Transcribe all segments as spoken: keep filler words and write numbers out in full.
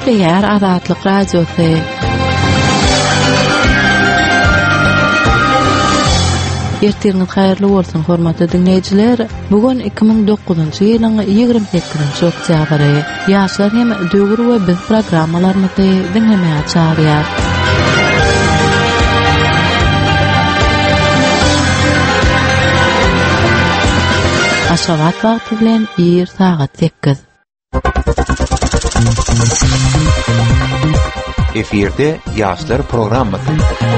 Ýer Azatlyk Radiosu. Ertiňiz haýyrly bolsun hormatly dinleýijiler. Bugun iki ming dokuzunçy ýylyň ýygrimi sekizinçi oktýabry. Ýaşlar hem döwür we biz programmalarymyzy dinlemäge çağırýar. Aşgabat wagty bilen bir saat sekiz. Eferde Ýaşlar programmasy.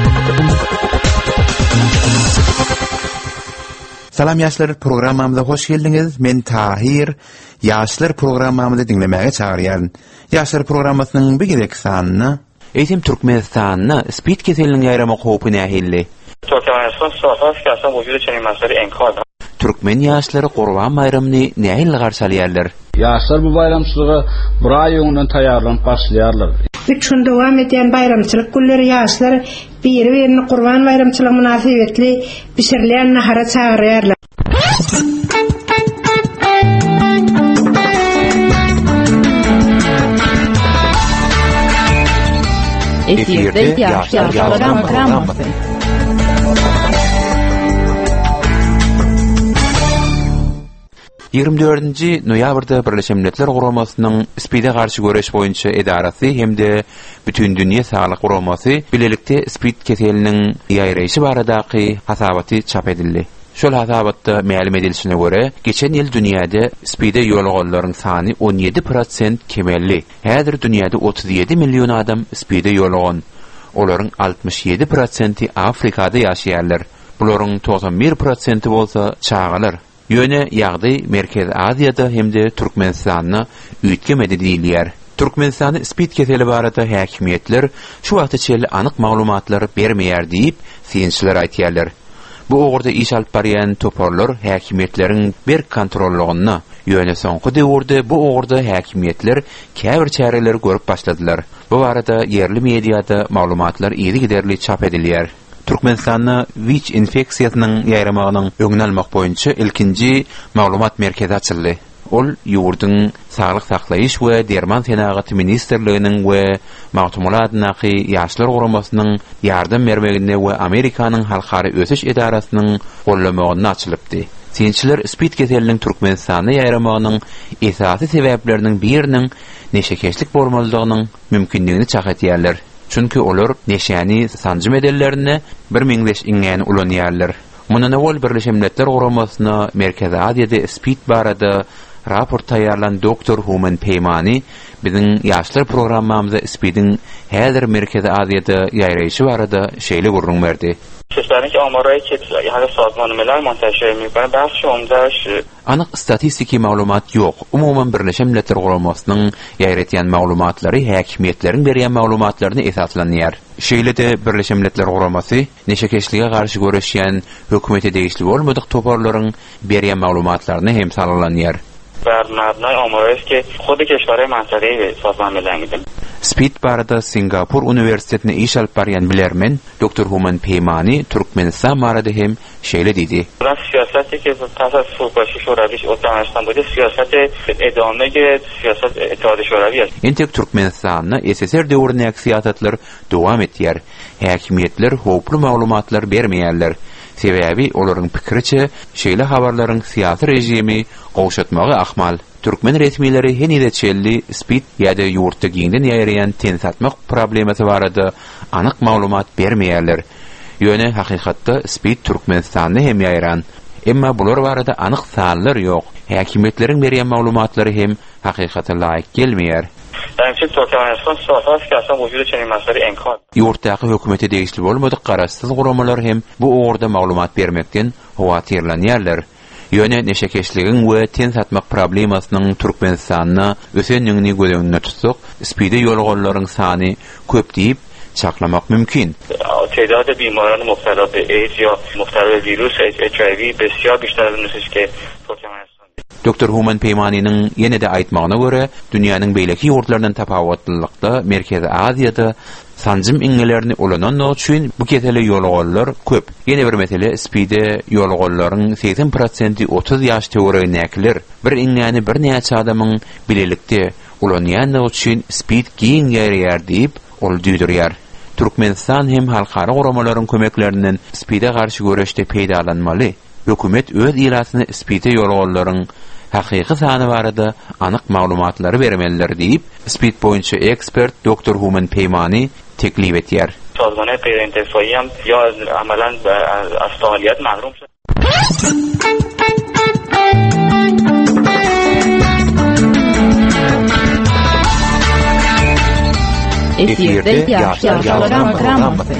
Salam ýaşlar, programmamyza hoş geldiňiz. Men Tahir. Ýaşlar programmamyzy dinlemäge çağırýan. Ýaşlar programmasynyň bir girek sanyny eýtim Türkmenistanyna spid keseliniň ýaýrama howpy nähilli. Türkmenistan sohasy aslında wujud etýän mesele enkar. Türkmen ýaşlary Gurban bayramyny nähili garşalýarlar? Ýaşlar bu bayramçylyga bir ay öňden taýýarlanyp başlaýarlar. Üç gün dowam edýän bayramçylyk günleri ýaşlar biri-birini Gurban bayramçylygy münasibetli bişirilýän nahara çağırýarlar. Eferde Ýaşlar programmasy. ýygrimi dördünçi noýabrda Birleşen Milletler Guramasynyň spide garşy göreş boýunça edarasy hemde bütün dünýä saglyk guramasy bilelikde spid keseliniň ýaýraýşy baradaky hasabaty çap edildi. Şol hasabatda ma'lum edilişine göre geçen ýyl dünýäde spide ýolgollaryň sany on ýedi prosent kemelli. Häzir dünýäde otuz ýedi million adam spide ýolgon. Olaryň altmış ýedi prosenti Afrikada ýaşaýarlar. Bularyň doksan bir prosenti bolsa çağalar. Ýöne ýagdy Merkez Aziýada hemde Türkmenistanyna üýtgemedi diýilýär. Türkmenistany spid keseli barada häkimiýetler şu wagta çel anyk maglumatlar bermeýär diýip synçylar aýtýarlar. Bu ogurda iş alyp barýan toparlar häkimiýetleriň bir kontrollygyna, ýöne soňky döwürde bu ogurda häkimiýetler käbir çäreler görüp başladylar. Bu barada yerli mediýada maglumatlar ýeri giderli çap edilýär. Türkmenistanyň W I C infeksiýasynyň ýaýramagynyň öňüne almak boýunça ilkinji maglumat merkezi açyldy. Ol ýurduň saglyk saklaýyş we derman senagaty ministrliginiň we magtumulatnaky ýaşlar guramasynyň ýardam bermegine we Amerikanyň halkary ösüş edarasynyň gollamagyna açylypdy. Synçylar spid keseliniň Türkmenistanyň ýaýramagynyň esasy sebäpleriniň biriniň neşekeşlik bolmalydygynyň mümkinligini çak etýärler. Çünki olar neşäni sanjym edellerini bir miňleş iňäni ulanýarlar. Mundan ewel Birleşen Milletler Guramasyna Merkez Aziýada spid barada raport taýýarlan doktor Human Peymani biziň ýaşlar programmamyza spidin häzir Merkez Aziýada ýaýraýşy barada şeýle gurrun berdi. Kişilerin ki amarayı ki yani sazman meler montajı mümkün bahsi onda şu anyk statistiki maglumat ýok. Umuman Birleşen Milletler Guramasynyň ýaýratýan maglumatlary häkimiýetleriň berýän maglumatlaryny esaslanýar. Şeýle-de Birleşen Milletler Guramasy neşekeşlige garşy göreşýän hökümete degişli bolmadyk toparlaryň berýän maglumatlaryny hem sanalanýar. Bernardnay amarayı ki xudi keşwary mantagy sazman melerňidir. Spid barada Singapur Üniversitetine iş alyp barýan bilermen doktor Human Peymani Türkmenistan barada hem şeýle diýdi. Bu siyaseti ki tasas Surbaşy şorawy otaňyşdan bu siyaseti edamege siyaset etadi şorawy. Entek Türkmenistanyna S S R döwründäki siýasatlar dowam etýär. Häkimiýetler howply maglumatlar bermeýärler. Sebäbi olaryň pikiriçe şeýle habarlaryň siýasy rejimi gowşatmagy ahmal. Türkmen resmiýetleri henide çelli spid ýa-da ýurtda giňden ýaýraýan tensatmak problematy barada anyk maglumat bermeýärler. Ýöne hakykatda spid Türkmenistanyny hem ýaýran. Emma bular barada anyk sanlar ýok. Häkimiýetleriň berýän maglumatlary hem hakykata laýyk gelmeýär. Täňçi Türkmenistan sohasy aslında wujud etýän mesele enkar. Ýurtdaky hökümete degişli bolmadyk garaşsyz guramalar hem bu ogurda maglumat bermekden howatyrlanýarlar. Ýöne neşekeşligiň we tensatmak problemasynyň Türkmenistanyna ösenligini görenine tutsak, spide ýolgollaryň sany köp diýip çaklamak mümkin. Tedadı bimarların muhtela be AIDS ya muhtela virüs H I V besiyar bişleriniz ki Türkmenistan. Doktor Human Peymani'nin yine de aýtmagyna göre dünýäniň beýleki ýurtlaryndan tapawatlykda Merkez Aziýada sanjym iňlerini ulananlar üçin bu keseli ýolgollar köp. Yine bir mesele spide ýolgollaryň seksen prosenti otuz ýaş töweregine näkiler. Bir iňäni bir näçe adamyň bilelikde Ulan ýa-da üçin speed giň ýaýar diýip ol düýdürýär. Türkmenistan hem halkara goramaların kömeklerinden spide karşı göreşte peydalanmaly. Hökümet öz irasyny spide ýolgallaryň hakyky sany barada anyk maglumatlary bermeliler diýip spid boýunça ekspert doktor Human Peymani teklif etýär. سازمان غیرانتفاعی هم یا عملاً از فعالیت محروم شد. Efirde Yaşlar Programması.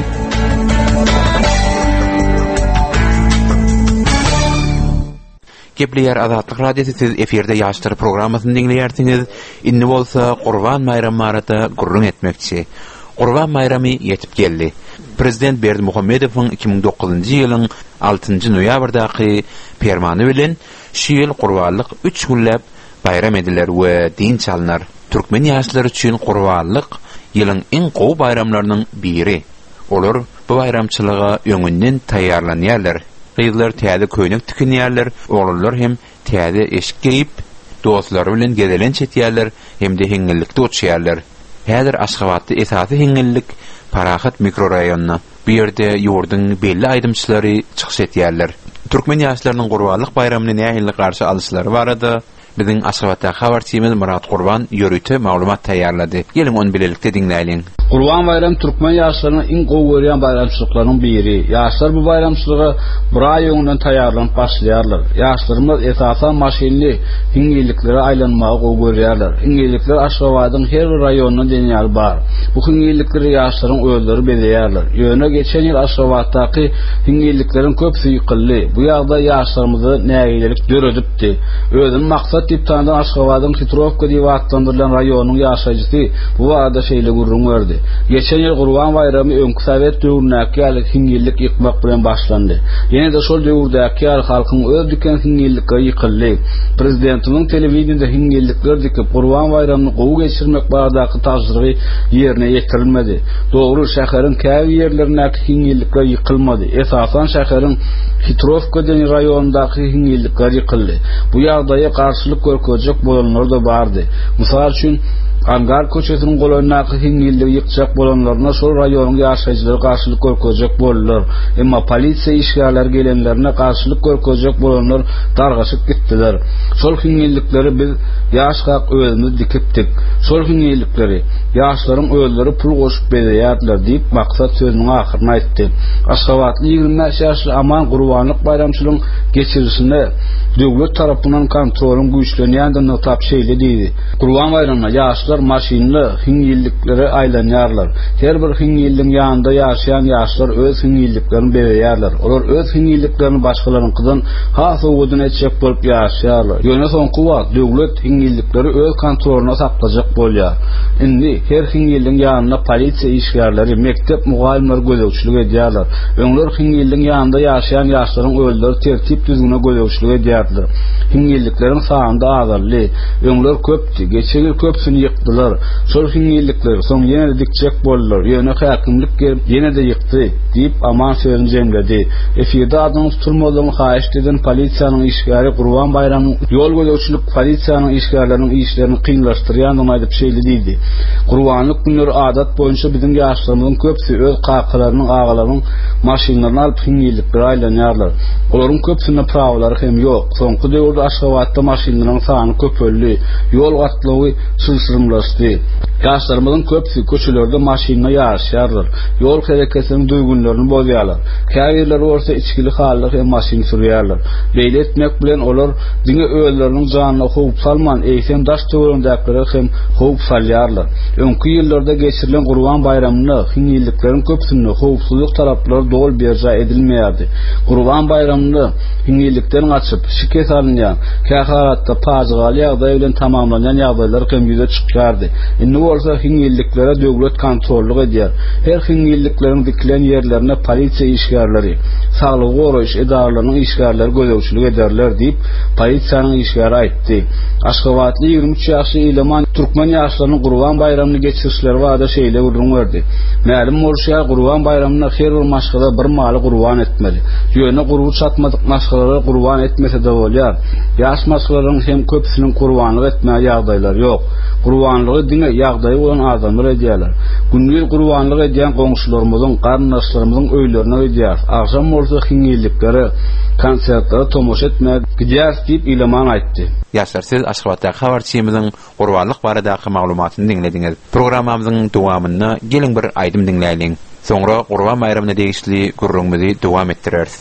Gepleýär Azatlyk Radiosu siz efirde Yaşlar Programmasyny dinleýärsiňiz. Indi bolsa Gurban Bayramy barada gurrun etmekçi. Gurban bayramy ýetip geldi. Prezident Berdimuhammedowyň iki ming dokuzunçy ýylyň altynjy noýabrdaky fermany bilen şu ýyl gurbanlyk üç günläp bayram ediler we din çalynar. Türkmen ýaşlary üçin gurbanlyk ýylyň iň gowy bayramlarynyň biri. Olar bu bayramçylyga öňünden taýýarlanýarlar. Gyzlar täze köýnek tikinýärler, oglanlar hem täze eşik giyip dostlary bilen gezelen çetýärler, hem de heňillikde oturýarlar. Häzir Aşgabatda esasy heňillik Parahat mikroraýonyna bu ýerde ýurdun belli aýdymçylary çykyş etýärler. Türkmen ýaşlarynyň gurbanlyk bayramyny nähili garşy alyşlary barada biziň Aşgabatda habarçymyz Murat Gurban ýörüte maglumat taýýarlady. Geliň onu bilelikde dinläýin. Gurban bayram Türkmen ýaşlarynyň iň gowy görýän bayramçylyklarynyň biri. Ýaşlar bu bayramçylyga bir aý öňden taýýarlanyp başlaýarlar. Ýaşlarymyz esasan maşinli hiňilliklere aýlanmagy gowy görýärler. Hiňillikler Aşgabatyň her bir raýonyna denýär bar. Bu hiňillikleri ýaşlaryň özleri belýärler. Ýöne geçen ýyl Aşgabatdaky hiňillikleriň köpsi ýykyldy. Bu ýagda ýaşlarymyzy nägilelik döredipdi. Özüň maksat diýip tanıdan Aşgabatyň Hitrovka diýip atlandyrylan raýonyň ýaşaýjysy bu wagda şeýle gurrun berdi. Geçen ýyl Gurban bayramy öňkü Sowet döwründäki hiňillik ýykmak bilen başlandy. Ýene de şol döwürdäki halkyň öz diken hiňillikle ýykyldy. Prezidentimiň telewiziýada hiňillikler dikip Gurban bayramyny gowy geçirmek baradaky tajryby ýerine ýetirilmedi. Dogry şäheriň käbi ýerlerindäki hiňillikler ýykylmady. Esasan şäheriň Hitrovka diýen raýonundaky hiňillikler ýykyldy. Bu ýagdaýa garşylyk görkezjek bolanlar da bardy. Mysal üçin Angar köçesiniň golanyndaky hiňillik ýykjak bolanlaryna şol raýonyň ýaşaýjylary garşylyk görkezjek boldylar. Emma polisiýa işgärler gelenlerine garşylyk görkezjek bolanlar dargaşyp gitdiler. Şol hiňillikleri biz ýaşgak özümiz dikipdik. Şol hiňillikleri ýaşlaryň özleri pul goşup berýärdiler diýip maksat sözüniň ahyryna aýtdy. Aşgabatly ýygrimi beş ýaşly Aman gurbanlyk bayramçylygyň geçirisine döwlet tarapyndan kontrolyň güýçlenýändigini tap şeýle diýdi. Gurban bayramyna ýaşlar maşinli hiňilliklere aýlanýarlar. Her bir hiňilliň ýanynda ýaşaýan ýaşlar öz hiňilliklerini berýärler. Olar öz hiňilliklerini başgalarynkydan has owudan etjek bolup ýaşaýarlar. Ýöne soňky wagt döwlet hiňillikleri öz kontrolyna saklajak bolýar. Indi her hiňilliň ýanyna polisiýa işgärleri, mektep mugallimleri gözegçilik edýärler. Öňler hiňilliň ýanynda ýaşaýan ýaşlaryň özleri tertip düzgüne gözegçilik edýärler. Hiňillikleriň sanyny azaldy. Öňler köpdi, geçen ýyl köpsini ýykdylar. Şol hiňillikler soň ýene dikjek boldylar. Ýöne häkimlik gelip ýene de ýykdy diýip Aman sözüni jemledi. Efirde adyny tutulmalygyny haýyş eden polisiýanyň işgäri Gurban bayramy ýol gözegçilik polisiýanyň işgärleriniň işlerini kynlaşdyrýandygyny aýdyp şeýle diýdi. Gurbanlyk günleri adat boýunça biziň ýaşlarymyzyň köpsi öz kakalarynyň agalarynyň maşinlaryny alyp hiňilliklere aýlanýarlar. Olaryň köpsine prawlary hem ýok. Soňky döwürde Aşgabatda maşinlaryň sany köpeldi. Ýol gatlawy sylsyrmlaşdy. Ýaşlarymyzyň köpsi köçelerde maşinla ýaşaýarlar. Ýol hereketiniň duýgunlaryny bozýarlar. Käbirler bolsa içkili halda hem maşin sürýärler. Beýle etmek bilen olar diňe özleriniň janyna howp salman, eýsen daş töwerendäkleri hem howp salýarlar. Öňkü ýyllarda geçirilen Gurban bayramyny hiňillikleriň köpsini howpsuzlyk taraplary dol berja edilmeýärdi. Gurban bayramyny hiňillikden açyp şike salynýan, käharatda pajygaly ýagdaý bilen tamamlanýan ýagdaýlar hem ýüze çykýardy. Indi bu bolsa hiňilliklere döwlet kontrollyk edýär. Her hiňilliklerin dikilen ýerlerine polisiýa işgärleri, saglyk goraýyş edarlarynyň işgärleri gözegçilik ederler diýip polisiýanyň işgäri aýtdy. Aşgabatly ýigrimä üç ýaşly Ýylyman türkmen ýaşlarynyň Gurban bayramyny geçirişleri wada şeýle urun berdi. Mälim bolsa Gurban bayramyna her bir maşgala bir maly gurban etmeli. Ýöne gurbu çatmadyk maşgalary gurban etmese de bolýar. Ýaş maşgalaryň hem köpsiniň gurbanlyk etmäge ýagdaýlary ýok. Gurbanlygy diňe ýagdaýy bolan adamlar edýärler. Gündüz gurbanlyk edýän goňşularymyzyň, garnaşlarynyň öýlerine edýär. Agşam bolsa hiňilliklere, konsertlere tomoş etmäge gidýär diýip Ýylyman aýtdy. Ýaşlar, siz Aşgabatda habarçymyzyň gurbanlyk baradaky maglumatyny dinlediňiz. Programmamyzyň dowamyny geliň bir aýdym dinläýin. Soňra Gurban bayramyna degişli gurrunmyzy dowam etdireriz.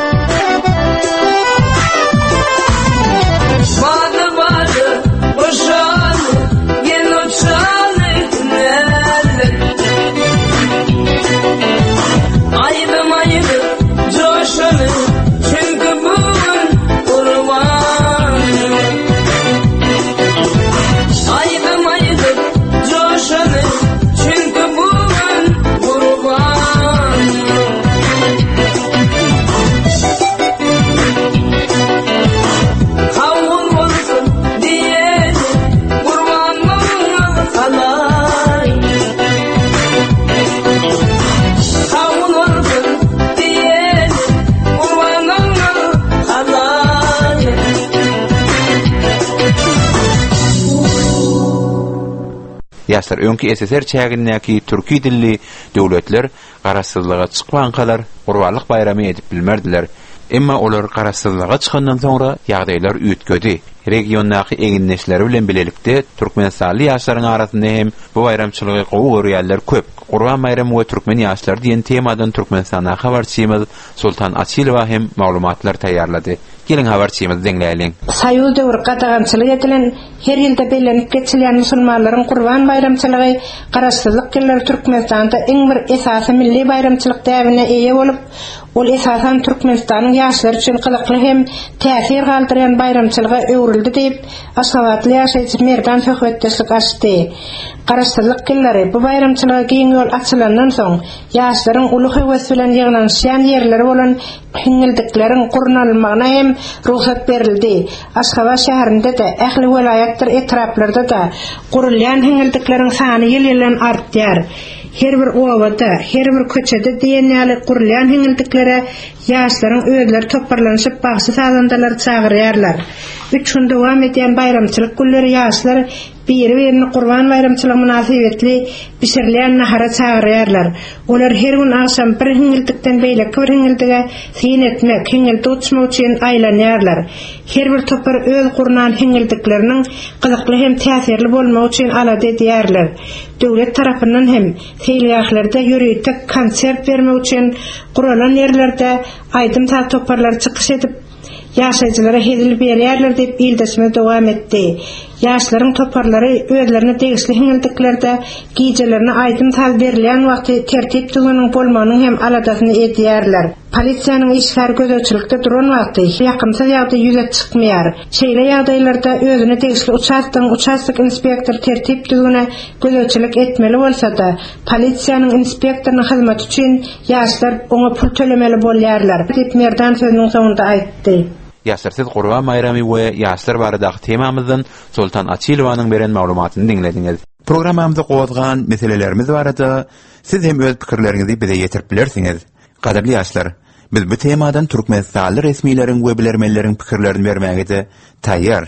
Ýaşlar, öňki S S R çägindäki türki dilli döwletler garaşsyzlyga çykman kadar gurbanlyk bayramy edip bilmerdiler. Emma olar garaşsyzlyga çykandan soňra ýagdaýlar üýtgedi. Regiondaky eginleşleri bilen bilelikde Türkmenistanly ýaşlaryň arasynda hem bu bayramçylygy gowy görýärler köp. Gurban bayramy we türkmen ýaşlar diýen temadan Türkmenistana habarçymyz Sultan Açylowa hem maglumatlar taýýarlady. Gelin habarçymyzy dinleýäliň. Saýul döwür gadagançylyk edilen her ýylda belenip geçilen musulmanlaryň Gurban bayramçylygy garaşsyzlyk ýylları Türkmenistanda iň bir esasy milli bayramçylyk däwine eýe bolup, ol esasan Türkmenistanyň ýaşlary üçin gyzykly hem täsir galdyrýan bayramçylyga öwrüldi diýip Aşgabatly ýaşaýjy Merdan Höhwetdeslik açdy. Garaşsyzlyk ýyllary bu bayramçylyga giň ýol açylandan soň ýaşlaryň uly höwes bilen ýygnanýan ýerleri bolan hiňildikleriň gurnalmagyna hem ruhsat berildi. Aşgabat şäherinde de, ähli welayatlar etraplarda da gurulýan hiňildikleriň sany ýyl-ýylan artýar. Her bir owada, her bir köçede diýenýäli gurulýan hiňildiklere ýaşlaryň öýleri toparlanyşyp bagsy sazandalar çagyrýarlar. Üç gün dowam edýän bayramçylyk günleri ýaşlar bir-birini Gurban bayramçylygy münasibetli bişirilýän nahara çagyrýarlar. Olar her gün akşam bir hiňildikden beýleki bir hiňildige syn etmek, hiňildi uçmak üçin aýlanýarlar. Her bir topar öz gurnan hiňildikleriniň gyzykly hem täsirli bolmagy üçin alady edýärler. Döwlet tarapyndan hem seýlýaklarda ýürüýtek konsert bermek üçin guralan ýerlerde aýdym ta toparlar çykyş edip ýaşaýjylara hedilip berýärler diýip ýyldysmy dowam etdi. Ýaşlaryň toparlary özlerine degişli hiňildiklerde gijelerini aýdym tal berilýän wagty tertip düzeniň bolmanyň hem aladasyny edýärler. Polisiýanyň işgäri gözegçilikde duran wagty ýakymsa ýagdaý ýüze çykmaýar. Şeýle ýagdaýlarda özüne degişli uçakdan uçak inspektor tertip düzegine gözegçilik etmeli bolsa da, polisiýanyň inspektorynyň hyzmaty üçin ýaşlar oňa pul tölemeli bolýarlar diýip Merdan sözüniň soňunda aýtdy. Ýaşlar, siz Gurban bayramy we ýaşlar baradaky temamyzdan Sultan Açylowanyň beren maglumatyny dinlediňiz. Programmamyzda gowazgan meselelerimiz barada siz hem öz pikirleriňizi bize ýetirip bilersiňiz. Gadaply ýaşlar, biz bu temadan Türkmenistanly resmiýleriň we bilermenleriň pikirlerini bermäge taýýar.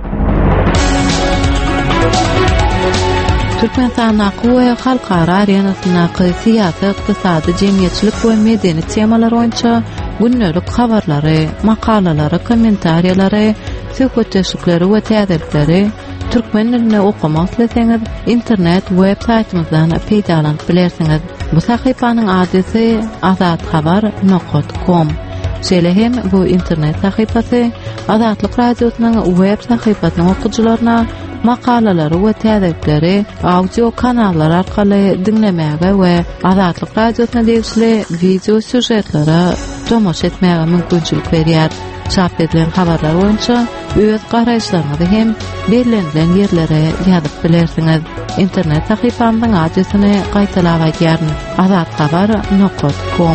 Türkmenistan we halkara arenasyna syýasat, ykdysady, jemgyýetçilik we medeni temalar boýunça günnelik habarlary, makalalary, kommentariýalary, söhbetleşikleri we täzelikleri türkmen dilinde okumak isteseňiz internet web saytymyzdan peýdalanyp bilersiňiz. Bu sahypanyň adresy azat habar nokta com. Şeýle hem bu internet sahypasy Azatlyk radiosynyň web sahypasynyň okuwçylaryna makalalary we täzelikleri audio kanallar arkaly dinlemäge we Azatlyk radiosyna degişli video süjetlere tomoş etmäge mümkinçilik berýär. Çap edilen habarlar boýunça öz garaşlaryňyzy hem bellenlen yerlere ýazyp bilersiňiz. İnternet sahypamyň adresyny gaýtalap aýdýaryn. azatxabar nokta com.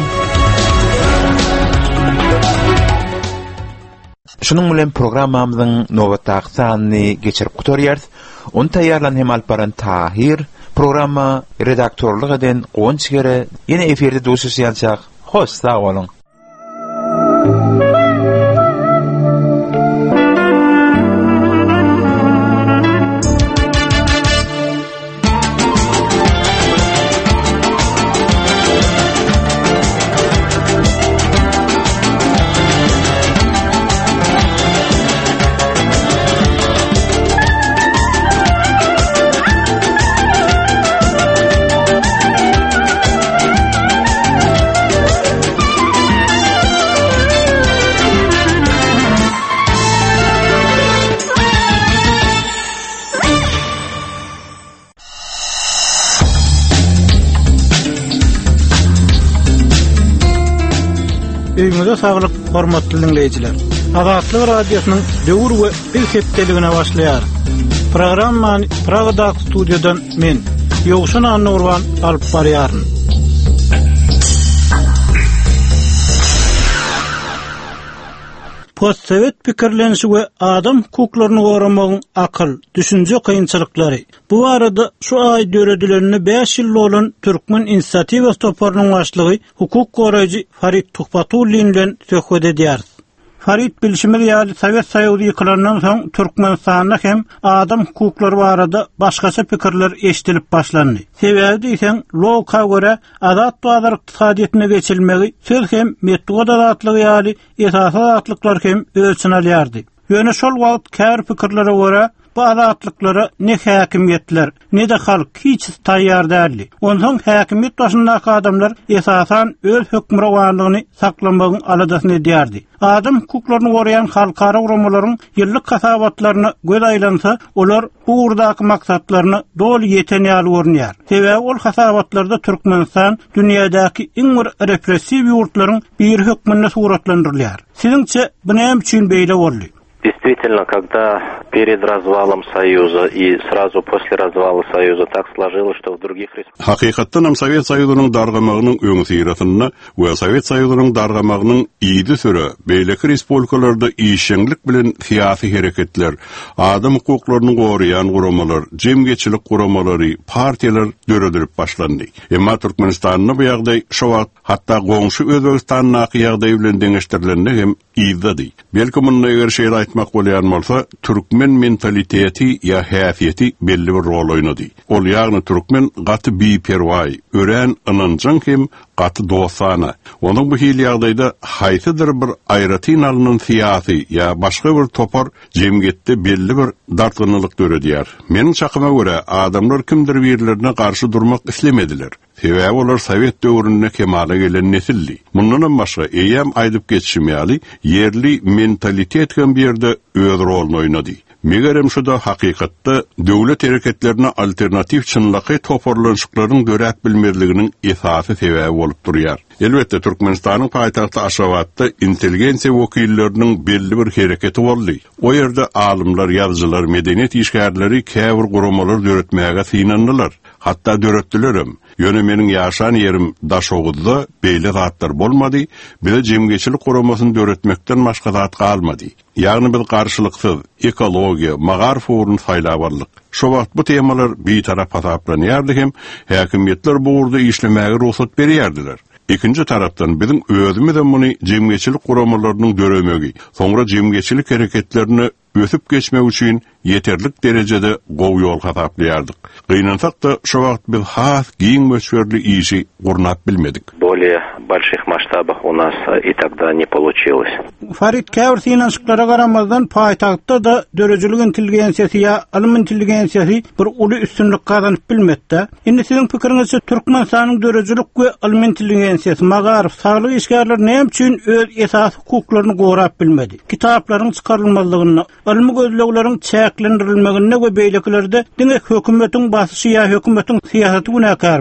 Şunun bilen programmamyzyň nowatdaky sanyny geçirip gutarýarys. Onu taýýarlan hem alparan Tahir, programma redaktorluk eden Gonçgere ýene eferde duşuşýançak. Hoş sag bolun. Öýüňize saglyk, hormatly dinleýijiler. Azatlyk radiosynyň döwür we ilk hepdeligine başlaýar. Programmany Pragada studiodan men, Ýogşan Anurwan alyp barýaryn. Postsovet pikirlenişi we adam hukuklaryny goramagyň akyl, düşünje kynçylyklary. Bu arada şu ay döredilerini beş ýyl bolan Türkmen inisiatiwa toparynyň başlygy hukuk goraýjy Farit Tuhpatully bilen söhbet edýär. Farit bilşimir ýaly Sowet Soýuzy ýykylandan soň Türkmenistanda hem adam hukuklary barada başgaça pikirler eşdilip başlandy. Sebäbi diýsen, loka görä azat bazar ykdysadyetine geçilmegi söz hem metod azatlygy ýaly esas azatlyklar hem ölçüne alýardy. Ýöne şol wagt kär pikirlere görä bu azatlıklara ne häkimiýetler, ne de halk hiç taýýar däli. Ondan häkimiýet başyndaky adamlar esasan öz hökmrawanlygyny saklamagyň aladasyny edýärdi. Adam hukuklaryny goraýan halkara uramalaryň ýyllyk kasabatlaryna göz aýlansa, olar bu urdaky maksatlaryny doly ýeten ýaly görnýär. Sebäbi ol kasabatlarda Türkmenistan dünýädäki iň bir repressiw ýurtlaryň bir hökmüne suratlandyrylýar. Siziňçe bu näme üçin beýle boldy? Действительно, когда перед развалом Союза и сразу после развала Союза так сложилось, что в других республиках... Hakikatten Sovet Soýuzynyň dargamagynyň öňü syratyna we Sovet Soýuzynyň dargamagynyň ýydy süre beýleki respublikalarda işeňlik bilen syýasy hereketler, adam hukuklaryny goraýan guramalar, jemgeçilik guramalary, partiýalar döredilip başlandy. Emma Türkmenistanyň bu ýagdaý şu wagt hatda goňşy Özbegistanyň ýagdaýy bilen deňeşdirilende hem ýydy. Belki mundan eger şeýle aýtmak bolýan bolsa, türkmen mentaliteti ýa häsiýeti belli bir rol oýnady. Ol ýagny türkmen gaty biperway, ören ynanjyň hem gaty dostana. Onuň bu hili ýagdaýda haýsydyr bir aýratyn alynan syýasy ýa başga bir topar jemgyetde belli bir dartgynylyk döredýär. Meniň çakyma görä adamlar kimdir birlerine garşy durmak islemediler. Sebäbi olar Sovet döwründe kemale gelen nesilli. Mundan başga eýem aýdyp geçişmýäli yerli mentalitet hem bir ýerde öz rolunu oýnady. Megerem şuda hakykatda döwlet hereketlerine alternativ çynlaky toparlanşyklaryň döräp bilmerliginiň esasy sebäbi bolup durýar. Elbetde Türkmenistanyň paýtagty Aşgabatda intelligensiýa wekilleriniň belli bir hereketi boldy. O ýerde alymlar, ýazgylar, medeniýet işgärleri käbir guramalar döretmäge synandylar. Hatta döretdilerim. Ýöne meniň ýaşan ýerim Daşoguzda beýle zatlar bolmady, bile jemgeçilik guramasyny döretmekden başga zat galmady. Ýagny biz garşylyksyz ekologiýa, magarif ugrun saýlabarlyk. Şu wagt bu temalar bir tarap hasaplanýardy hem häkimiýetler bu urda işlemäge ruhsat berýärdiler. İkinci taraftan bizim özümüz de bunu jemgeçilik guramalarynyň döremegi, soňra jemgeçilik hereketlerini ösüp geçmek üçin yeterlik derecede gowy ýol hasaplaýardyk. Gynansak da şu wagt biz has giň möçberli işi gurnap bilmedik. Более больших масштабах у нас и тогда не получилось. Farit käbir synanşyklara garamazdan paýtagtda da dörejilik intelligensiýasy ýa alim intelligensiýasy bir uly üstünlik gazanyp bilmekde. Indi siziň pikiriňizçe Türkmenistanyň dörejilik we alim intelligensiýasy, magarif, saglyk işgärler näme üçin öz esas hukuklaryny gorap bilmedi? Kitaplaryň çykarylmalygyny, alim gözlegleriň çäklendirilmegine we beýlekilerde diňe hökümetiň basyşy ýa hökümetiň syýasaty günäkärmi?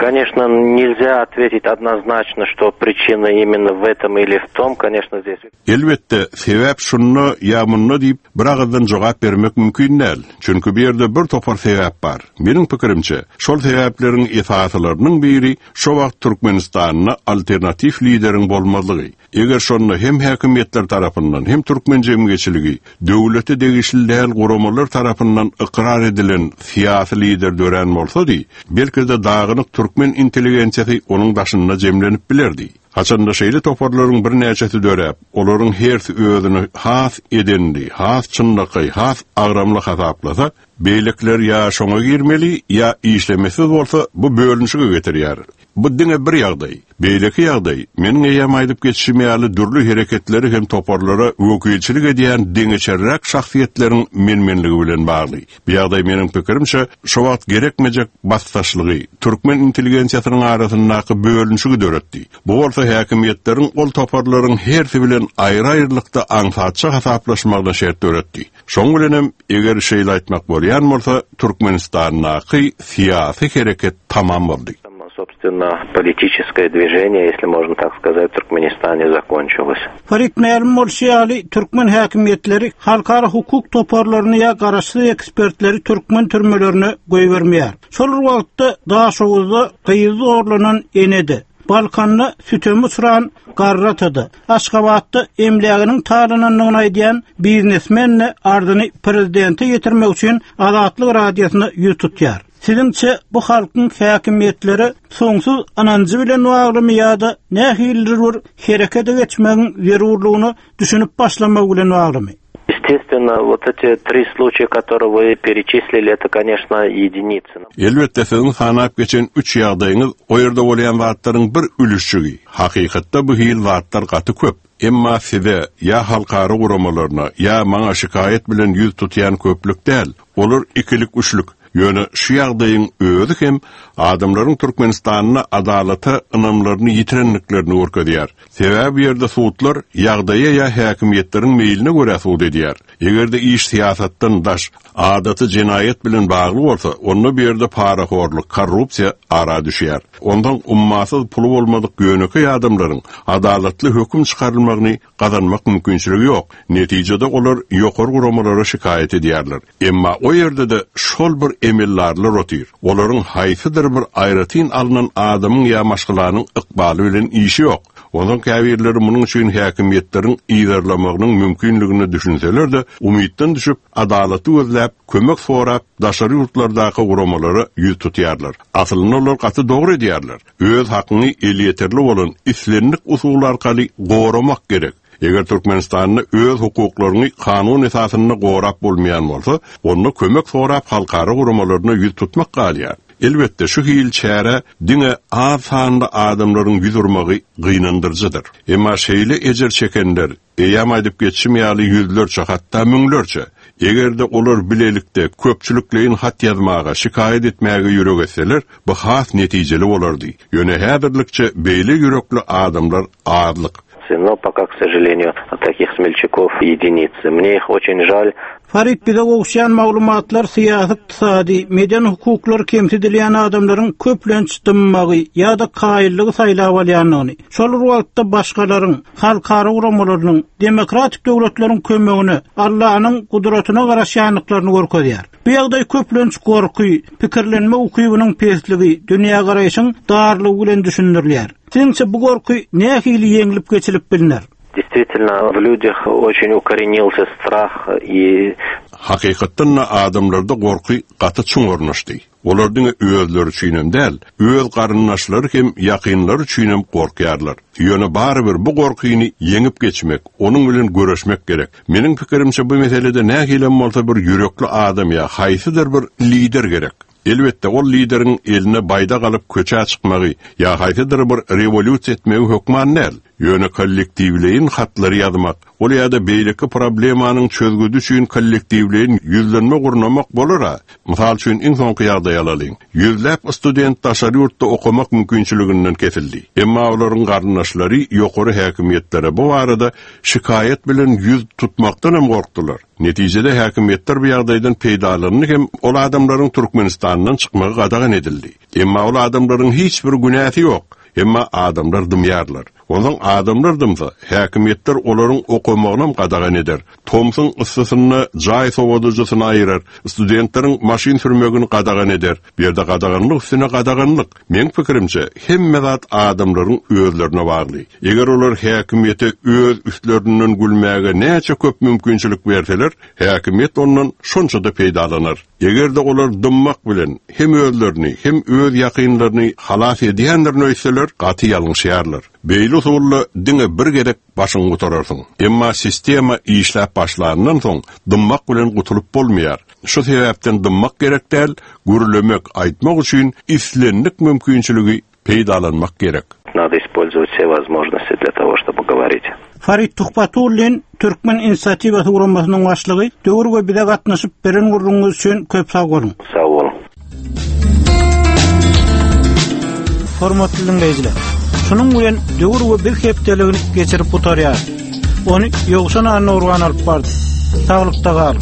Конечно, нельзя ответить однозначно, что причина именно в этом или в том, конечно, здесь. Elbette, sebäp şunna ya munna diýip biragdan jogap bermek mümkin näl. Çünki bu ýerde bir topar sebäp bar. Meniň pikirimçe, şol sebäpleriň esaslarının biri şo wagt Türkmenistanyna alternativ lideriň bolmalygy. Eger şonu hem häkimetler tarapyndan hem Türkmen jemgyýetçiligi, döwleti degişli däl guramalar tarapyndan ikrar edilen siyasi lider dören bolsady, belki de dağınık Türkmen inteligensiýasy onuň daşyna jemlenip bilerdi. Haçanda şeýle toparlaryň bir näçesi dörep, olaryň hersi özüni has edendi, has çynlyky, has agramly hasaplasa, beýlekler ya şoňa girmeli, ya işlemesiz bolsa bu bölünşige getirýär. Bu diňe bir ýagdaý. Beýleki ýagdaý, meniň eýem aýdyp geçişime ýaly dürli hereketleri hem toparlara wekilçilik edýän deňeçerrek şahsiýetleriň menmenligi bilen bagly. Bu ýagdaý meniň pikirimçe şo wagt gerekmejek bastaşlygy, Türkmen inteligensiýasynyň arasyndaky bölünşigi döretdi. Bu bolsa häkimetleriň ol toparlaryň hersi bilen aýry-aýrylykda aňsatça hasaplaşmagyna şert döretdi. Şoň bilen hem eger şeýle aýtmak bolýan bolsa, Türkmenistanyň siyasi hereket tamam boldy. Собственно, политическое движение, если можно так сказать, в Туркменистане закончилось. Farid ma'lum bolşýaly, Türkmen häkimetleri halkara hukuk toparlaryny ya garaşly ekspertleri Türkmen türmelerine goýbermeýär. Şol wagtda daşowuzda gyýyzy orlanan enedi. Balkanna sütemi suran garratydy. Aşgabatda emleginiň talananyny aýdýan biznesmenle ardyny prezidente ýetirmek üçin Azatlyk radiosyna ýututýar. Sizinçe bu halkyň häkimetleri soňsuz ananjy bilen waglymy ýa-da nähildir hereket geçmegiň zerurlygyny düşünüp başlamak bilen waglymy? Естественно, вот эти три случая, которые вы перечислили, это, конечно, единицы. Elbette siziň sanap geçen üç ýagdaýyňyz o ýerde bolan wagtlaryň bir ülüşçügi. Hakykatda bu hil wagtlar gaty köp. Emma size ya halkara guramalarına ya maňa şikayet bilen ýüz tutýan köplük däl. Olar ikilik üçlük. Ýöne şu ýagdaýyň özü hem adamlaryň Türkmenistanyna adalata ynamlaryny ýitirenliklerini görkezýär. Sebäbi ýerde suwtlar ýagdaýa ýa häkimetleriň meýline görä suwt edýär. Egerde iş siýasatdan daş adaty jinayet bilen bagly bolsa, onu bir ýerde paraxorlyk, korrupsiýa ara düşýär. Ondan ummasyz puly bolmadyk ýöneki adamlaryň adalatly höküm çykarylmagyny gazanmak mümkinçiligi ýok. Netijede olar ýokary guramalara şikayet edýärler. Emma o ýerde de şol bir emellarly rotir. Olaryň haýsydyr bir aýratyn alynan adamyň ýa maşgulanyň ykbaly bilen işi ýok. Ondan käbirleri munyň üçin häkimetleriň ýerlamagynyň mümkinligini düşünseler de umytdan düşüp adalaty gözläp, kömek sorap, daşary ýurtlardaky guramalary ýüz tutýarlar. Aslynda olar gaty dogry edýärler. Öz hakyny elýeterli bolan islenlik usuly arkaly goramak gerek. Eger Türkmenistanyň öz hukuklaryny kanun esasyna gorap bolmaýan bolsa, onu kömek sorap halkara guramalarına ýüz tutmak galýar. Elbette şu hil çäre diňe az sanda adamlaryň ýüz urmagy gynandyrjydyr. Emma şeýle ejer çekenler eýam aýdyp geçişim ýaly ýüzlerçe hatda müňlerçe. Egerde olar bilelikde köpçülüklerin hat yazmaga, şikayet etmäge ýürek etseler, bu has netijeli bolardy. Ýöne häzirlikçe beýle ýürekli adamlar azlyk. Но пока, к сожалению, таких смельчаков единицы. Мне их очень жаль. Farid bize oğuşan maglumatlar siýasat, iqtisadi, meden hukuklar kemsidilýän adamlaryň köplenç dymmagy ýa-da kaýyllygy saýlap alýanyny, şol wagtda başgalaryň, halkara uramalarynyň, demokratik döwletleriň kömegini, Allah'nyň gudratyna garaşýanlyklaryny görkezýär. Bu ýagdaý köplenç gorky, pikirlenme ukybynyň pesligi, dünýä garaýyşyň darlygy bilen düşündirilýär. Siňçe bu gorky nähili ýeňilip geçilip bilinär? Действительно, в людях очень укоренился страх и... Hakykatdan adamlarda gorky gaty çyň ornaşdy. Olaryň özleri üçinem däl, öz garynnaşlary hem ýakynlary üçinem gorkýarlar. Ýöne barybir bu gorkyny ýeňip geçmek, onuň bilen göreşmek gerek. Meniň pikirimçe bu meselede nähilem bolsa bir ýürekli adam ýa haýsydyr bir lider gerek. Elbette ol lideriň eline baýda galyp köçä çykmagy ýa haýsydyr bir rewolýusiýa etmegi hökman näl. Yöne kollektivleyin hatları yazmak, ol ýa-da beýleki problemanyň çözgüdü üçin kollektivleyin yüzlenme gurnamak bolara. Mysal üçin iň soňky ýagdaý alalyň. Yüzläp student daşary ýurtda okumak mümkinçiliginden kesildi. Emma olaryň garnaşlary ýokary häkimetlere bu barada şikayet bilen yüz tutmakdan hem gorkdylar. Netijede häkimetler bu ýagdaýdan peýdalanyny hem ol adamlaryň Türkmenistandan çykmagy gadagan edildi. Emma ol adamlaryň hiç bir günäsi ýok. Emma adamlar dymýarlar. Onun adamlar dymsa, häkimetler olaryň okumagyny gadagan eder. Thomson ıssysyny jaý sowadyjysyna aýyrar. Studentleriň maşyn sürmegini gadagan eder. Bu ýerde gadaganlyk üstüne gadaganlyk. Men pikirimçe, hemme zat adamlaryň özlerine bagly. Eger olar häkimete öz üstlerinden gülmäge näçe köp mümkinçilik berseler, häkimet ondan şonça da peýdalanar. Eger de olar dymmak bilen hem özlerini hem öz ýakynlaryny halas edýänlerini öýseler, gaty ýalňyşýarlar. Beýle usulla diňe bir gerek başyň gutararsyň. Emma sistema işläp başlanandan soň dymmak bilen gutulup bolmaýar. Şu sebäpden dymmak gerek däl, gürlemek aýtmak üçin islenlik mümkinçiligi peýdalanmak gerek. Надо использовать все возможности для того, чтобы говорить. Farid Tuhbatullin Türkmen inisiativasi guramasynyň başlygy, döwür we bize gatnaşyp beren gurrunňyz üçin köp sag bolun. Sag bolun. Hormatly dinleýijiler. Şunun bilen döwür we bir hepdeligini geçirip butarýar. Ony ýogşan anna urgan alyp bardy. Taglykda gal.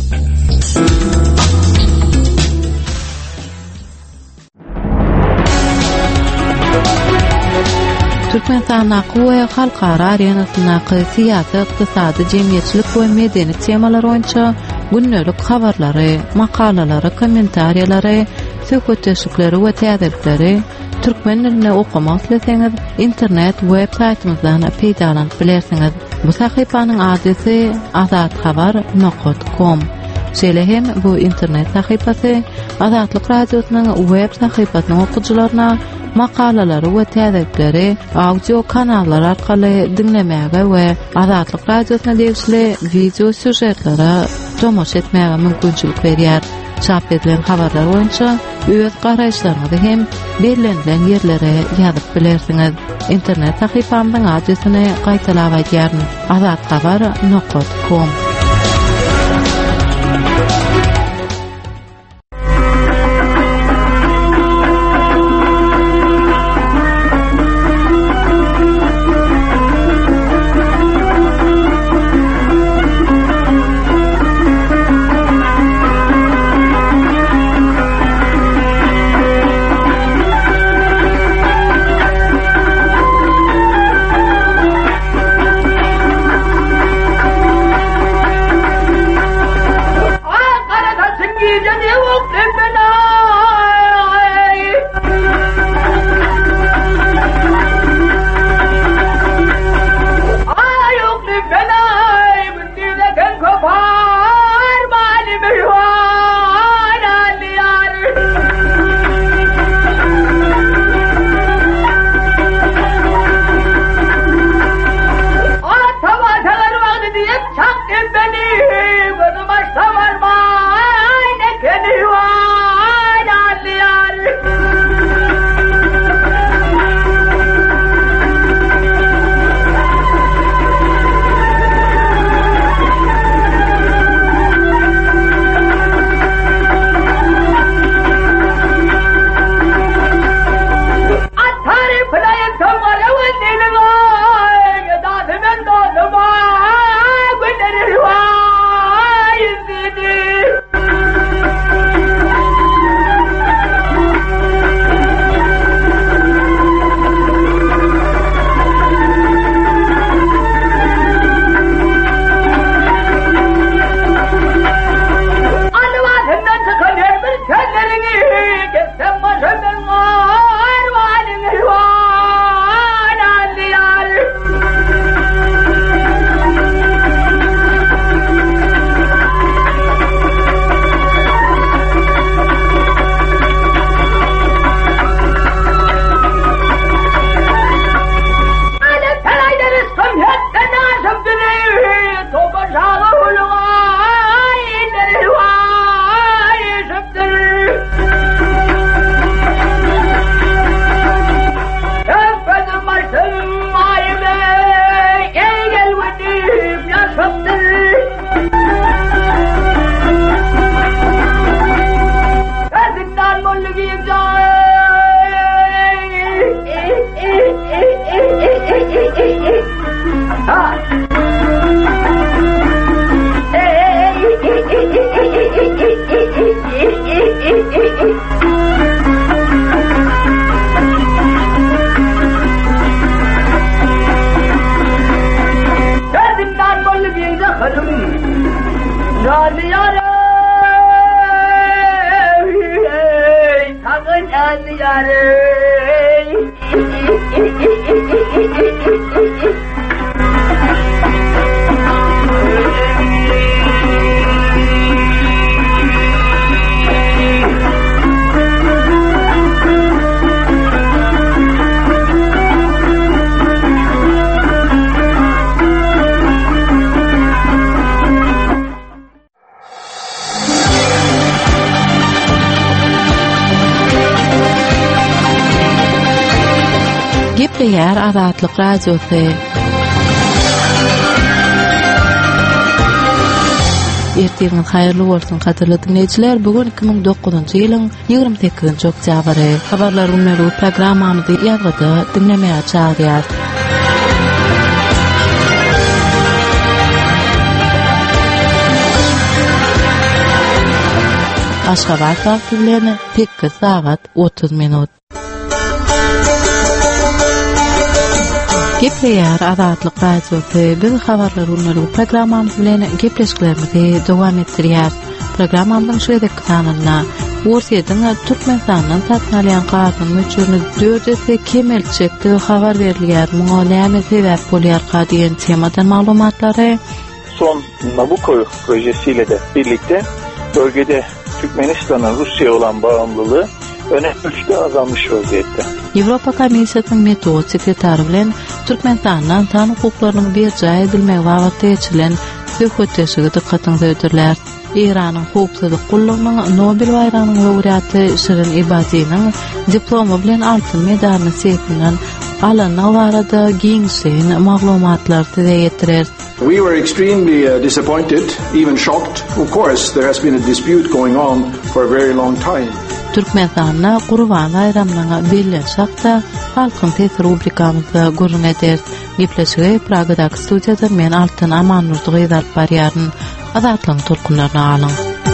Türkmenistan we halkara arenasyna syýasat, ykdysady, jemgyýetçilik we medeniýet temalar boýunça günnelik habarlary, makalalary, kommentariýalary, söhbetleşikleri we täzelikleri türkmen diline okumak isteseňiz internet web saytymyzdan peýdalanyp bilersiňiz. Bu sahypanyň adresi azat habar nokta com. Şeýle hem bu internet sahypasy Azatlyk radiosynyň web sahypasynyň okuwçylaryna makalalary we täzelikleri audio kanallar arkaly dinlemäge we Azatlyk radiosyna degişli video süjetlere tomoş etmäge mümkinçilik berýär. Çap edilen habarlar boýunça öz garaýşlaryňyzy hem belirlenen ýerlere ýazyp bilersiňiz. Internet sahypamyň adresyny gaýtalap aýdýaryn: azat habar nokta com. Yer Azatlyk Radiosu. Ertiňiz haýyrly bolsun hatyrly dinleýijiler. Bugun iki ming dokuzunçy ýylyň ýygrimi sekizinçi oktýabry. Habarlar uňlaryň programmamyzy ýagada dinlemäge çagýar. Aşgabat saatlerini sekiz saat otuz minut. Gepleýär Azatlyk Radiosu. Biz habarlar uňlaryň programmamyz bilen gepleşiklerimizi dowam etdirýär. Programmamyzyň şeýle kanalyna Ursiýetin Türkmenistanyň tatnalyan gazyny möçürini dört ýese kemelçekde habar berilýär. Muňa näme sebäp bolýar diýen temadan maglumatlary son Nabucco projesiyle de birlikte bölgede Türkmenistan'ın Rusya'ya olan bağımlılığı önemli ölçüde azalmış vaziyette. Avrupa Komissiýasynyň metod sekretary bilen Türkmenistanyň tan hukuklarynyň berjä edilmegi wagtda geçilen söhbetleşigi dikkatyny öýdürler. İranyň hukuksyzlyk gulluglynyň Nobel bayrağynyň laureaty Şirin Ebadiýanyň diplomy bilen altyn medalyny sepinden alanyna barada giňşen maglumatlar ýetirer. We were extremely uh, disappointed, even shocked. Of course, there has been a dispute going on for a very long time. Türkmenistanyň Gurban bayramynyň belli şakda halkyň tesir rubrikamyzda görün eder. Gepleşigi Pragadaky studiýada men Altyn Amanurdy gyzarp barýaryn. Azatlyň tolkunlaryny alyň.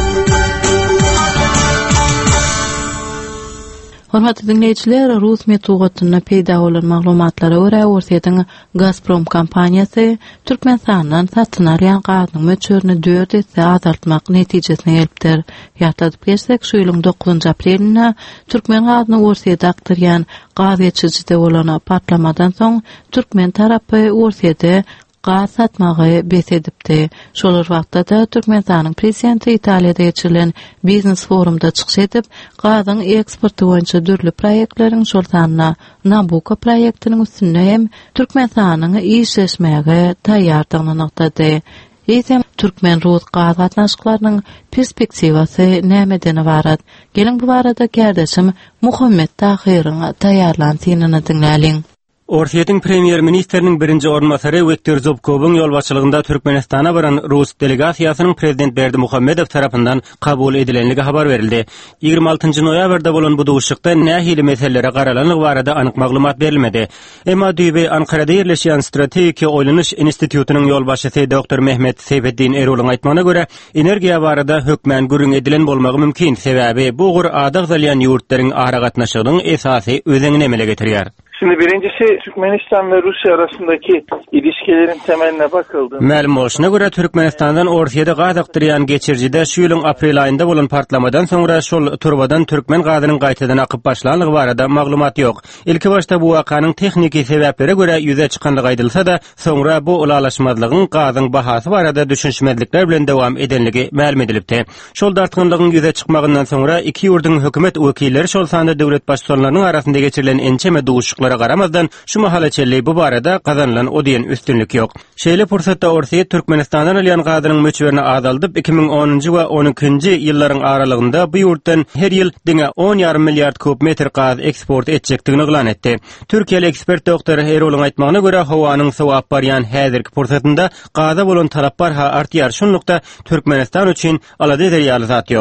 Hormatly dinleýijiler, Rus metodyna peýda bolan maglumatlary görä Ursiýetin Gazprom kompaniýasy Türkmenistanyň satyn alýan gazynyň möçürini dört ýese azaltmak netijesine gelipdir. Ýatadyp geçsek, şu ýylyň dokuzunçy aprelinde Türkmen gazyny Ursiýede akdyrýan gaz geçirjide bolan patlamadan soň Türkmen tarapy Ursiýede gaz satmagy besedipdi. Şol wagtda Türkmenistanyň prezidenti Italiýada geçirilen biznes forumda çykyş edip, gazyň eksporty boýunça dürli proýektleriň şol sanyna Nabucco proýektiniň üstünde hem Türkmenistanyň işleşmäge taýýardygyny noktada. Eýsem Türkmen-Rus gaz gatnaşyklarynyň perspektiwasy nämeden ibarat? Gelin bu barada gärdeşim Muhammed Tahiryň taýýarlan synanyny dinläliň. Ursiýetiň premier ministeriniň birinji ornmasary Viktor Zubkowyň ýolbaşçylygynda Türkmenistana baran Rus delegasiýasynyň prezident Berdimuhammedow tarapyndan kabul edilenligi habar berildi. ýygrimi altyncy noýabrda bolan bu duşykda nähili meselelere garalanlyk barada anyk maglumat berilmedi. Emma düýbe Ankarada ýerleşýän Strategiki Oýlanyş institutynyň ýolbaşçysy doktor Mehmet Seyfetdin Erolyň aýtmagyna görä, energiýa barada hökmän gürüň edilen bolmagy mümkin. Sebäbi bu gur adag zalyan ýurtlaryň ara gatnaşygynyň esasy özüňe emele getirýär. Şimdi birincisi Türkmenistan ve Rusya arasındaki ilişkilerin temeline bakıldı. Ma'lum bolşuna göre Türkmenistandan Ursiýede gaz akdyrýan geçirjide şu ýylyň aprel aýynda bolan partlamadan soňra şol turbadan Türkmen gazynyň gaýtadan akyp başlanlygy barada maglumat ýok. Ilki başda bu wakanyň techniki sebäplere göre ýüze çykanlygy aýdylsa da, soňra bu ulalaşmazlygyň gazyň bahasy barada düşünşmezlikler bilen dowam edenligi ma'lum edilipdi. Şol dartgynlygyň ýüze çykmagyndan soňra iki ýurdun hökümet wekilleri şol sanda döwlet başçylarynyň arasynda geçirilen ençeme duşyk garamazdan şu mahalaçelli bu barada kazanılan o diyen üstünlük yok. Şeýle pursatda Ursiýet Türkmenistandan alýan gazynyň möçüberini azaldyp iki ming onunçy we on ikinci ýyllaryň aralygynda bu ýurtdan her ýyl diňe on ýarym milliard kub metr gaz eksport etjekdigini eglan etdi. Türkiýeli ekspert doktor Erolyň aýtmagyna görä, howanyň sowap barýan häzirki pursatynda gaza bolan talap barha artýar. Şonlukda Türkmenistan üçin alady ýaly zat ýok.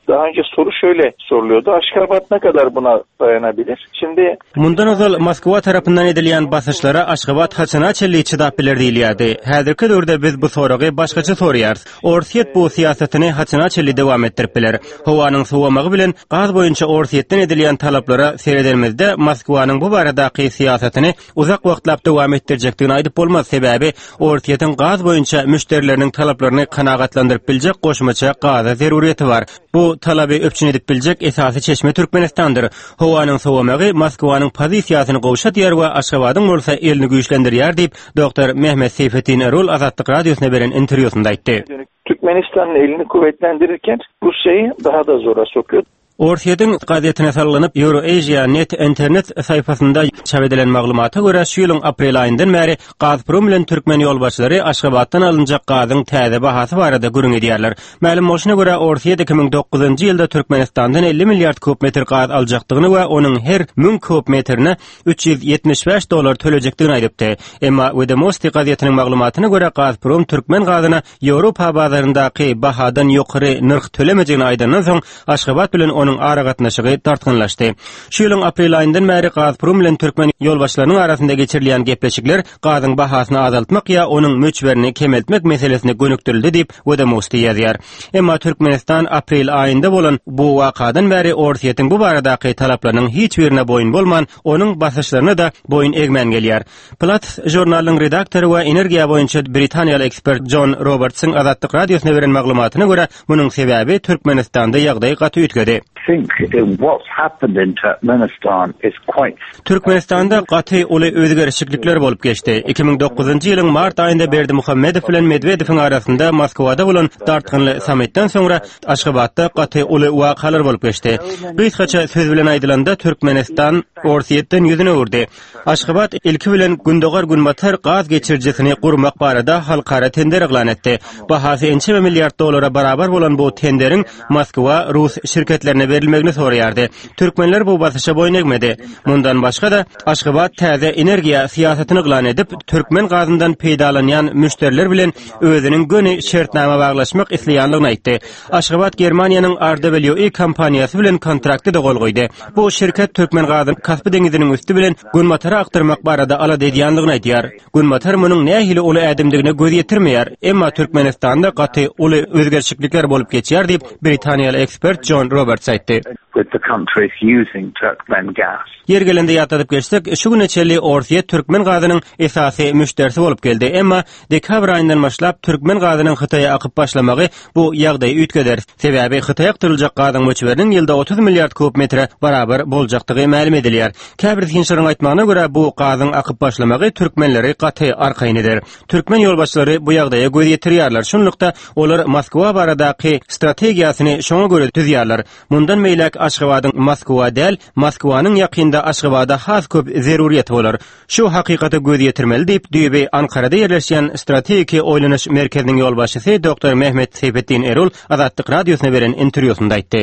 Daha önce soru şöyle soruluyordu. Aşgabat ne kadar buna dayanabilir? Şimdi mundan ozal Moskva tarapından edilen basışlara Aşgabat haçana çelli çıdap bilir deyilýärdi. Häzirki döwürde biz bu soragy başgaça sorýarys. Orsiýet bu siýasatyny haçana çelli dowam etdirip biler. Howanyň sowamagy bilen gaz boýunça Orsiýetden edilen talaplara seredenmizde Moskwanyň bu baradaky siýasatyny uzak wagtlap dowam etdirjekdigini aýdyp bolmaz. Sebäbi Orsiýetiň gaz boýunça müşterileriniň talaplaryny kanagatlandyryp biljek goşmaça gaza zeruriyeti var. Bu talaby öpçün edip biljek esasy çeşme Türkmenistandyr. Howanyň sowamagy Moskwanyň pozisiýasyny gowşat ýer we Aşgabatyň bolsa elini güýçlendirýär diýip doktor Mehmet Seyfettin Erol Azatlyk radiosyna beren interwýusynda aýtdy. Türkmenistan'ın elini kuvvetlendirirken Rusya'yı daha da zora sokuyor. Orsiýetiň gazetine sallanıp Euro-Asia net internet sayfasynda çap edilen maglumata görä şu ýylyň aprel aýyndan bäri Gazprom bilen Türkmen ýolbaşçylary Aşgabatdan alınjak gazyň täze bahasy barada gürüň edýärler. Ma'lum bolşuna görä Orsiýet iki ming dokuzynjy ýylda Türkmenistandan elli milliard kub metr gaz aljakdygyny we onuň her ming kub metrine üç yüz ýetmiş beş dollar төлejekdigini aýdypdy. Emma Vedomosti gazetiniň maglumatyna görä Gazprom Türkmen gazyna Ýewropa bazaryndaky bahadan ýokary nirk tölemejegini aýdandan soň Aşgabat bilen onuň ara gatnaşygy tartgynlaşdy. Şu ýylyň aprel aýyndan bäri Gazprom bilen Türkmen ýolbaşçylarynyň arasynda geçirilýän gepleşikler gazyň bahasyny azaltmak ýa onuň möçberini kemeltmek meselesine gönükdirildi diýip Vedomosti ýazýar. Emma Türkmenistan aprel aýynda bolan bu wakadan bäri Orsiýetiň bu baradaky talaplarynyň hiç birine boyun bolman, onuň basyşlaryna da boyun egmen gelýär. Platz jurnalynyň redaktory we energiýa boýunça Britaniýaly ekspert John Robertson Azatlyk radiosyna beren maglumatyna görä munyň sebäbi Türkmenistanda ýagdaý gaty ütgedi. What's happened in Turkmenistan is quite Türkmenistanda gaty uly özgerişiklikler bolup geçdi. iki ming dokuzynjy ýylyň mart aýynda Berdimuhammedow bilen Medvedewiň arasynda Moskwada bolan tartgynly sammitden soňra Aşgabatda gaty uly wakalar bolup geçdi. Gysgaça söz bilen aýdylanda Türkmenistan Orsiýetden ýüzüne urdy. Aşgabat ilki bilen gündogar günbatar gaz geçirjisini gurmak barada halkara tender eglan etdi. Bahasy ençe milliard dollara barabar bolan bu tenderiň Moskwa Rus şirketlerine verilmegini soraýardy. Türkmenler bu basışa boyun egmedi. Mundan başga da Aşgabat täze energiýa siýasatyny eglan edip Türkmen gazyndan peýdalanýan müşteriler bilen özüniň göni şertnama baglaşmak isleýänligini aýtdy. Aşgabat Germaniýanyň R W E kompaniýasy bilen kontrakty da gol goýdy. Bu şirket Türkmen gazyny Kaspy deňiziniň üstü bilen günmatara aktyrmak barada ala edýänligini aýdýar. Günmatar munyň nähili uly ädimdigine göz ýetirmeýär. Emma Türkmenistanda gaty uly özgerişiklikler bolup geçýär diýip Britaniýaly ekspert John Roberts aýtdy. with the countries using Turkmen gas. Yer gelende ýatadyp geçsek, şu güneçeli Orsiýet Türkmen gazynyň esasy müşterisi bolup geldi. Emma dekabr aýyndan başlap Türkmen gazynyň Hytaýa akyp başlamagy bu ýagdaýy ütgeder. Sebäbi Hytaýa aktyrıljak gazyň möçberiniň ýylda otuz milliard kub metre barabar boljakdygy ma'lum edilýär. Käbir hinçirin aýtmagyna görä bu gazyň akyp başlamagy türkmenleri gaty arkaýyn eder. Türkmen ýolbaşçylary bu ýagdaýa göz ýetirýärler. Şunlukda olar Moskwa baradaky strategiýasyny şoňa görä düzýärler. Mundan meýlek Aşgabatyň Moskwa däl, Moskwanyň ýakynda Aşgabada has köp zeruriýet bolar. Şu hakykaty göz ýetirmeli diýip diýip Ankarada ýerleşýän strategik oýlanyş merkeziniň ýolbaşçysy doktor Mehmet Seyfettin Erol Azatlyk radiosyna beren interwýusynda aýtdy.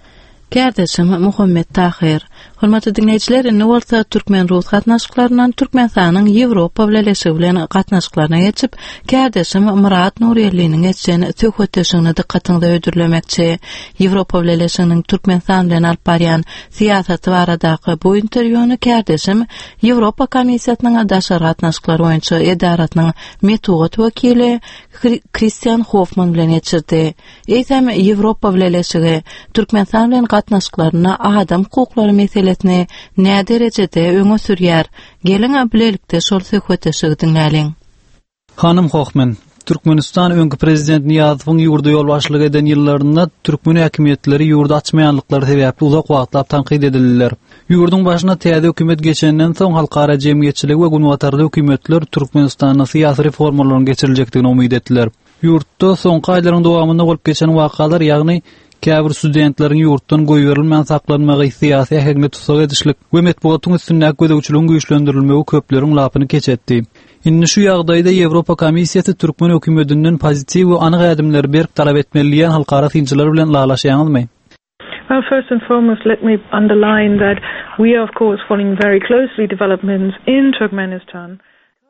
Kardeşim Muhammed Tahir, hormatly dinleyijiler, indi bolsa Türkmen Rus gatnaşyklarynyň Türkmenistanyň Ýewropa bilen bilen gatnaşyklaryna geçip, kardeşim Murat Nuriýetliň etjen söhbetleşigini dikkatiňizde ödürlemekçi. Ýewropa bilen Türkmenistan bilen alyp barýan siýasaty baradaky bu interwýuny kardeşim Ýewropa Komissiýasynyň daşary gatnaşyklary boýunça edaratynyň metod wekili Christian Hofman bilen geçirdi. Eýsem Ýewropa bilen Türkmenistan bilen gatnaşyklaryna adam hukuklary meselesini näme derejede öňe sürýär? Geliň bilelikde şol söhbetleşigi dinläliň. Hanım Hofman, Türkmenistan öňkü prezident Niýazowyň ýurda ýolbaşçylyk eden ýyllarynda Türkmen häkimetleri ýurda açmaýanlyklar sebäpli uzak wagtlap tanqid edildiler. Ýurduň başyna täze hökümet geçenden soň halkara jemgyýetçilik we günwatarly hökümetler Türkmenistanyň syýasy reformalaryny geçiriljekdigini umyt etdiler. Ýurtda soňky aýlaryň dowamynda bolup geçen wakalar, ýagny käbir studentleriň ýurtdan goýberilmän saklanmagy syýasy ähmiýet tutsak edişlik we metbuatyň üstünde gödөгçülügiň güýçlendirilmegi köpleriň lapyny keçetdi. Indi şu ýagdaýda Ýewropa Komissiýasy Türkmen hökümetinden pozisiýa we anyk ädimler berk talap etmeli diýen halkara synçylar bilen lalaşýanmy? Well, first and foremost, let me underline that we are, of course, following very closely developments in Turkmenistan.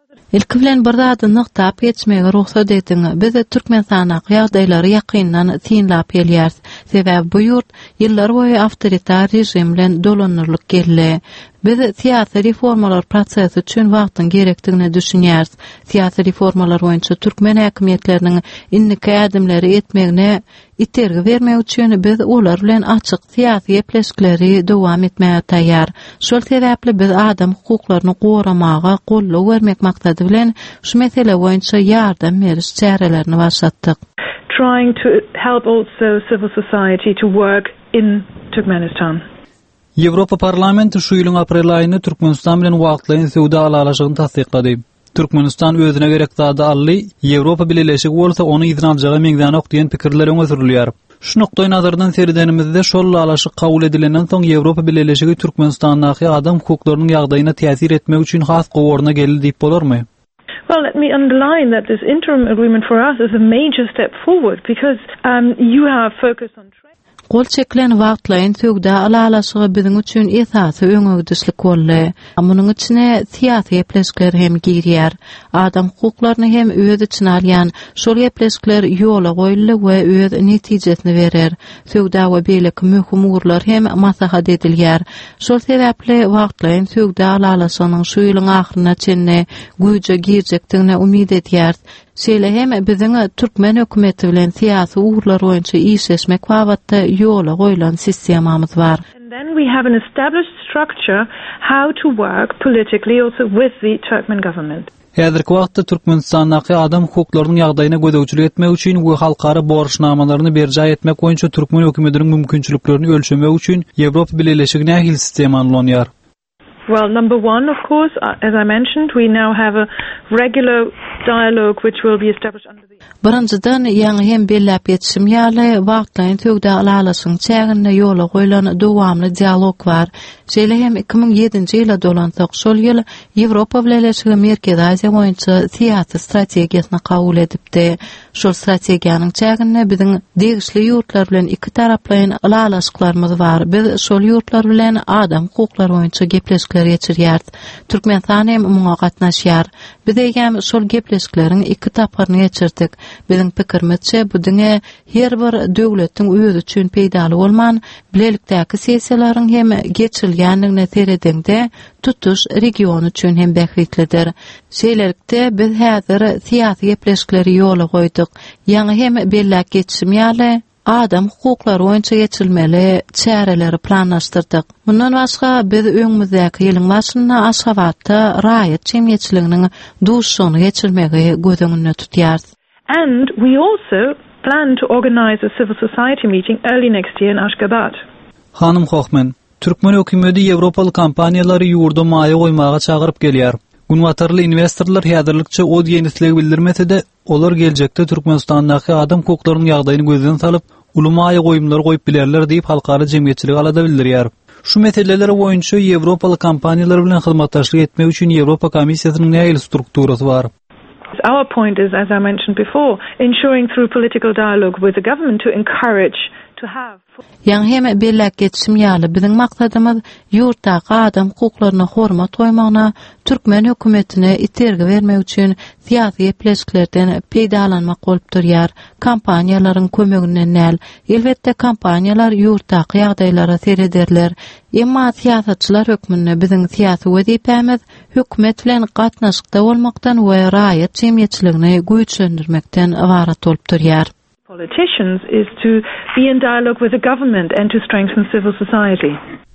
Ilki bilen bir zady tap geçmege ruhsat edin. Biz Türkmenistan ýagdaýlary ýakyndan tinlap gelýär. Sebäbi bu ýurt ýyllar boýy awtoritar rejim bilen dolanyrlyk geldi. Biz siyasi reformalar prosesi üçin wagtyň gerekdigini düşünýäris. Siyasi reformalar boýunça türkmen häkimetleriniň inniki adımlary etmegine itergi bermek üçin biz olar bilen açyk siyasi gepleşikleri dowam etmäge taýýar. Şol sebäpli biz adam hukuklaryny goramaga gollaw bermek maksady bilen şu mesele boýunça ýardam beriş çärelerini başlatdyk. Trying to help also civil society to work in Turkmenistan. Ýewropa parlamenti şu ýylyň aprel aýyny Türkmenistan bilen wagtlaýan sowda alaşygyny tasdiklady. Türkmenistan özüne gerek zady ally, Ýewropa bileşigi bolsa ony izin aljagy meňden ok diýen pikirler öňe sürilýär. Şu noktaý nazardan seridenimizde şol alaşyk kabul edilenden soň Ýewropa bileşigi Türkmenistanyň adam hukuklarynyň ýagdaýyna täsir etmek üçin has gowruna geldi diýip bolarmy? Well, let me underline that this interim agreement for us is a major step forward because um, you have focused on Gol çekilen wagtlaýyn söwda alalaşygy biziň üçin esasy öňüňdüşlik boldy. Munyň içine siyasi gepleşikler hem girýär. Adam hukuklaryny hem öz içine alýan şol gepleşikler ýola goýuldy we öz netijesini berer. Söwda we beýleki möhüm urlar hem maslahat edilýär. Şol sebäpli wagtlaýyn söwda alalaşygynyň şu ýylyň ahyryna çenne güýje girjekdigine umyt edýär. Şeýle hem biziň Türkmen hökümeti bilen siyasi urlar boýunça işleşmek wagtda ýola goýulan sistemamyz bar. And then we have an established structure how to work politically also with the Turkmen government. Häzirki wagtda Türkmenistanyň adam hukuklarynyň ýagdaýyna gödäwçilik etmek üçin we halkara borçnamalaryny berja etmek boýunça Türkmen hökümetiniň mümkinçiliklerini ölçemek üçin Ýewropa bileşigine ähli sistem anlanýar. Well, number one, of course, uh, as I mentioned, we now have a regular dialogue which will be established under the... Birinjiden ýaňy hem belläp ýetişim ýaly wagtlaýyn söwda alaşygyň çäginde ýola goýulan dowamly dialog bar. Şeýle hem iki ming ýedinji ýyla dolansak şol ýyl Ýewropa bileşigi Merkezi Aziýa boýunça siýasy strategiýasyny kabul edipdi. Şol strategiýanyň çäginde biziň degişli ýurtlar bilen iki taraplaýyn alaşyklarymyz bar. Biz şol ýurtlar bilen adam hukuklary boýunça gepleşikler geçirýär. Türkmenistan hem muňa gatnaşýar. Biz egem şol gepleşikleriň iki taparyny geçirdik. Biziň pikirimizçe bu diňe her bir döwletiň özi üçin peýdaly bolman bilelikdäki sesiýalaryň hem geçirilýändigine seredende tutuş region üçin hem bähritlidir. Şeýlelikde biz häzir siýasy gepleşikleri ýola goýduk. Ýaňy hem belläp geçişim ýaly adam hukuklary boýunça geçirilmeli çäreleri planlaşdyrdyk. Mundan başga biz öňümüzdäki ýylyň başynda Aşgabatda raýat jemgyýetçiliginiň duşuny geçirmegi göz tutýar. And we also plan to organize a civil society meeting early next year in Ashgabat. Hanım Hochman, Türkmen hökümeti Ýewropaly kompaniýalary ýurda maýa goýmaga çagyryp gelýär. Gunwatarly investorlar häzirlikçe o ýenislik bildirmese de, olar geljekde Türkmenistanyň adam hukuklarynyň ýagdaýyny gözden salyp, uly maýa goýumlary goýup bilerler diýip halkara jemgyýetçilik alada bildirýär. Şu meseleler boýunça Ýewropaly kompaniýalar bilen hyzmatdaşlyk etmek üçin Ýewropa Komissiýasynyň näme strukturasy bar? Our point is, as I mentioned before, ensuring through political dialogue with the government to encourage to have... Ýaňy hem belläp geçişim ýaly biziň maksadymyz ýurtdaky adam hukuklaryna hormat goýmagyna Türkmen hökümetine itergi bermek üçin siýasy gepleşiklerden peýdalanmak bolup durýar. Kompaniýalaryň kömeginden näl? Elbetde kompaniýalar ýurtdaky ýagdaýlara serederler. Emma siýasatçylar hökmünde biziň siýasy wezipemiz hökümet bilen gatnaşykda bolmakdan we raýat jemgyýetçiligini güýçlendirmekden ibarat bolup durýar. Politicians is to be in dialogue with the government and to strengthen civil society.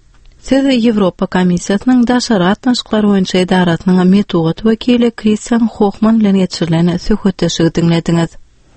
Siz Ýewropa Komissiýasynyň daşary atnaşyklary boýunça edaratynyň metod wekili Christian Hochman bilen geçirilen söhbetdeşigi dinlediňiz.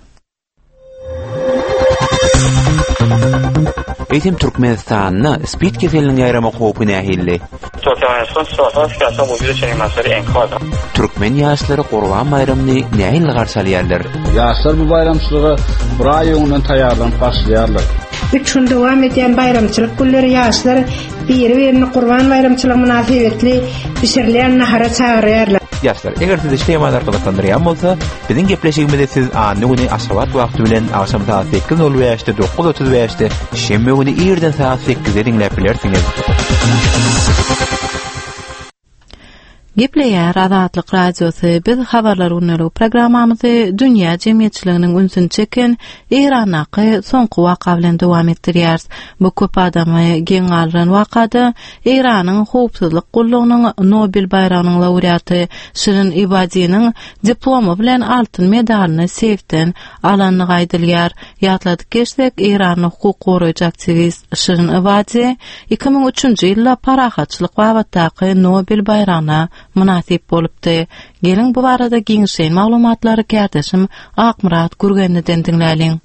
Eýtim Türkmenistanyň spit keseliniň ýaýrama howpy nähilli. Türkmenistan sohbet käse wujud çyny masary enkada. Türkmen ýaşlary Gurban bayramyny nähil garşalýarlar? Ýaşlar bu bayramçylygy bir aý öňden taýýarlanyp başlaýarlar. Üç gün dowam edýän bayramçylyk günleri ýaşlar biri-birini Gurban bayramçylygy münasibetli pişirilýän nahara çagyrýarlar. Ýaşlar, eger siz işleýän gyzyklandyrýan bolsa, biziň gepleşigimizde siz any güni Aşgabat wagty bilen akşam saat sekiz nol beşde dokuz otuz beşde şembe güni ýerden saat sekizde dinläp bilersiňiz. Gepleýär Azatlyk Radiosy biz habarlar unaly programmamyzy dünýä jemgyýetçiliginiň ünsün çeken Iranaky soňky waka bilen dowam etdirýär. Bu köp adamy geň alyran wakada Iranyň howpsuzlyk gullugynyň Nobel bayragynyň laureaty Shirin Ebadiýanyň diplomy bilen altyn medalyny sevden alanyny gaýdylýar. Ýatladyk geçsek, Iranyň hukuk goraýjy aktivist Shirin Ebadiýy iki ming üçinji ýylda parahatçylyk babatdaky Nobel bayragyna münasip bolupdy. Gelin bu barada giňişen maglumatlary kärdeşim Akmurat Gürgeniden dinläliň.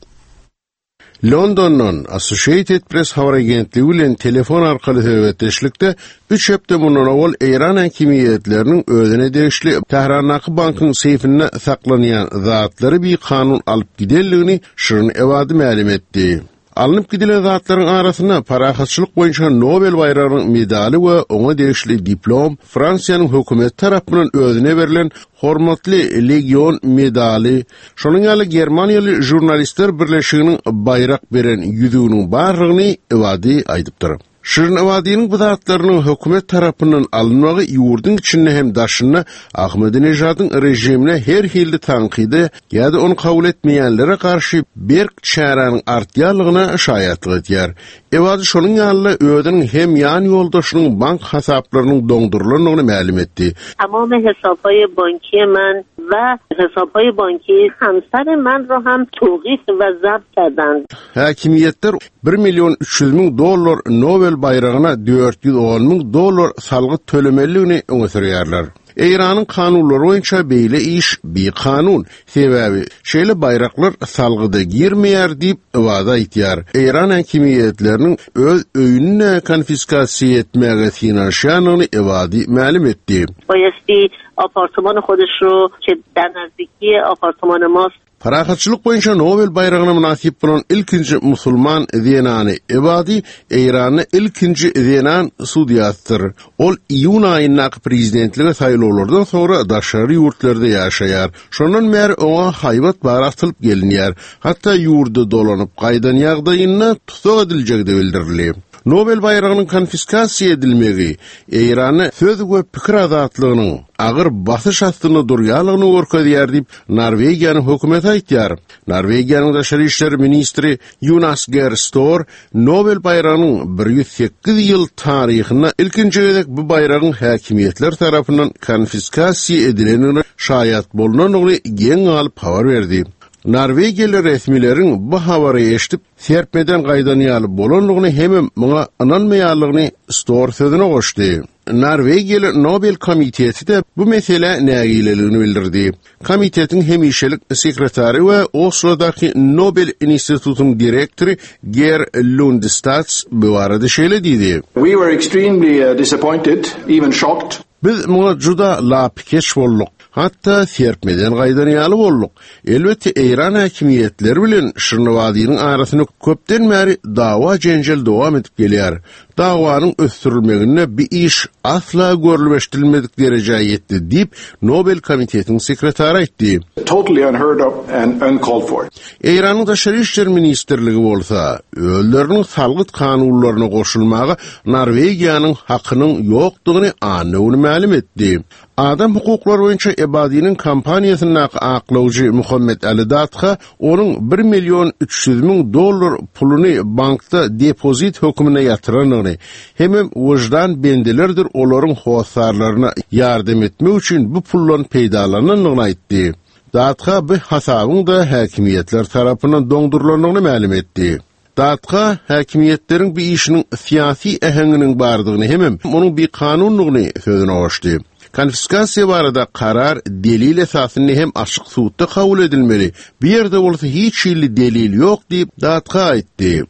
London'dan Associated Press habar agentligi bilen telefon arkaly höwetdeşlikde üç hepde mundan awal Iran hakimiýetleriniň özüne degişli Tehrandaky bankyň seyfinde saklanýan zatlary bir kanun alyp gidelligini Shirin Ebadi ma'lum etdi. Alınıp gidilen zatların arasında parahatçılık boyunca Nobel bayragynyň medaly we oňa degişli diplom, Fransiýanyň hökümet tarapyndan özüne berilen hormatly Legion medaly, şonuň ýaly Germaniýaly jurnalistler birleşiginiň bayrak beren ýüzüginiň barlygyny Ebadi aýdypdyr. Shirin Ebadiýanyň bu zatlarynyň hökümet tarapyndan alınmagy ýurdun içinde hem daşyny Ahmedinejadyň rejimine her hilde tanqide ýa-da onu kabul etmeýänlere garşy berk çäranyň artýarlygyna şaýatlyk etýär. Ebadi şonuň ýaly öýdüň hem ýan ýoldaşynyň bank hasaplarynyň doňdurulanyny ma'lum etdi. Tamam hesapay banki men ve hesapay banki hamsar men ro ham tawqif ve zabt kerden. Hakimiýetler bir milyon üç yüz ming dollar Nobel bayragyna dört yüz on ming dollar salgy tölemeligini öňe sürýärler. Iranyň kanunlary boýunça beýle iş bir kanun. Sebebi şeýle bayraklar salgyda girmeýär diýip wada aýtýar. Iran hakimiýetleriniň öz öýüne konfiskasiýa etmäge finansiýanyny Ebadi ma'lum etdi. Boýasty apartmany hodyş ro ki der nazdiki apartmany mas Parahatçılık boyunca Nobel bayragyna münasip bolan ilkinji musulman Zenani Ebadi, Iranyň ilkinji Zenan sudiýasydyr. Ol iýun aýyna prezidentligi saýlawlardan sonra daşary ýurtlarda ýaşaýar. Şondan bäri oňa haýbat baratylyp gelinýär. Hatda ýurdu dolanyp gaýdan ýagdaýyna tutak ediljegi de bildirilýär. Nobel bayragynyň konfiskasiýa edilmegi Irany söz we pikir azatlygynyň agyr basyş astyna durýanlygyny görkezýär diýip Norwegiýanyň hökümeti aýtýar. Norwegiýanyň daşary işler ministri Jonas Gahr Store Nobel bayragynyň bir yüz sekiz ýyl taryhyna ilkinji gezek bu bayragyň hakimiýetler tarapyndan konfiskasiýa edilenini şaýat bolunanyny geň alyp habar berdi. Norwegiýaly resmilerin bu habary eşitip serpmeden gaýdany bolanlygyny hem muňa inanmaýanlygyny Store sözüne goşdy. Norwegiýaly Nobel komiteti de bu mesele nägileligini bildirdi. Komitetiň hemişelik sekretary we Oslo'daky Nobel institutynyň direktori Ger Lundstads bu arada şeýle diýdi. We were extremely uh, disappointed, even shocked. Biz muňa juda lapkeş bolduk. Hatta serpmeden gaýdany bolduk. Elbetde Iran hakimiýetleri bilen Shirin Ebadiýanyň arasyny köpden bäri dawa jenjel dowam edip gelýär. Dawanyň ösdürilmegine bir iş asla görülmeşdirilmedik derejeye ýetdi diýip Nobel komitetiň sekretary aýtdy. Totally unheard of and uncalled for. Iranyň daşary işler ministrligi bolsa, öýleriniň salgyt kanunlaryna goşulmagy Norwegiýanyň hakynyň ýokdugyny anyny ma'lum etdi. Adam hukuklary boýunça Ebadiýanyň kampaniýasyna aklawjy Muhammed Ali Datxa onuň bir milyon üç yüz ming dollar puluny bankda depozit hökmüne ýatyranyny, hem wujdan bendelerdir olaryň howsarlaryna ýardam etmek üçin bu pullan peýdalananyny aýtdy. Datxa bu hasabyň da hakimiýetler tarapyndan doňdurulanyny ma'lum etdi. Datxa hakimiýetlerin bu işiniň siýasy ähenginiň bardygyny hem onuň bir kanunlygyny sözüne goşdy. Konfiskasiýa barada karar delil esasynda hem açyk suwtda kabul edilmeli. Bir ýerde bolsa hiç ýyly delil ýok diýip Datxa aýtdy.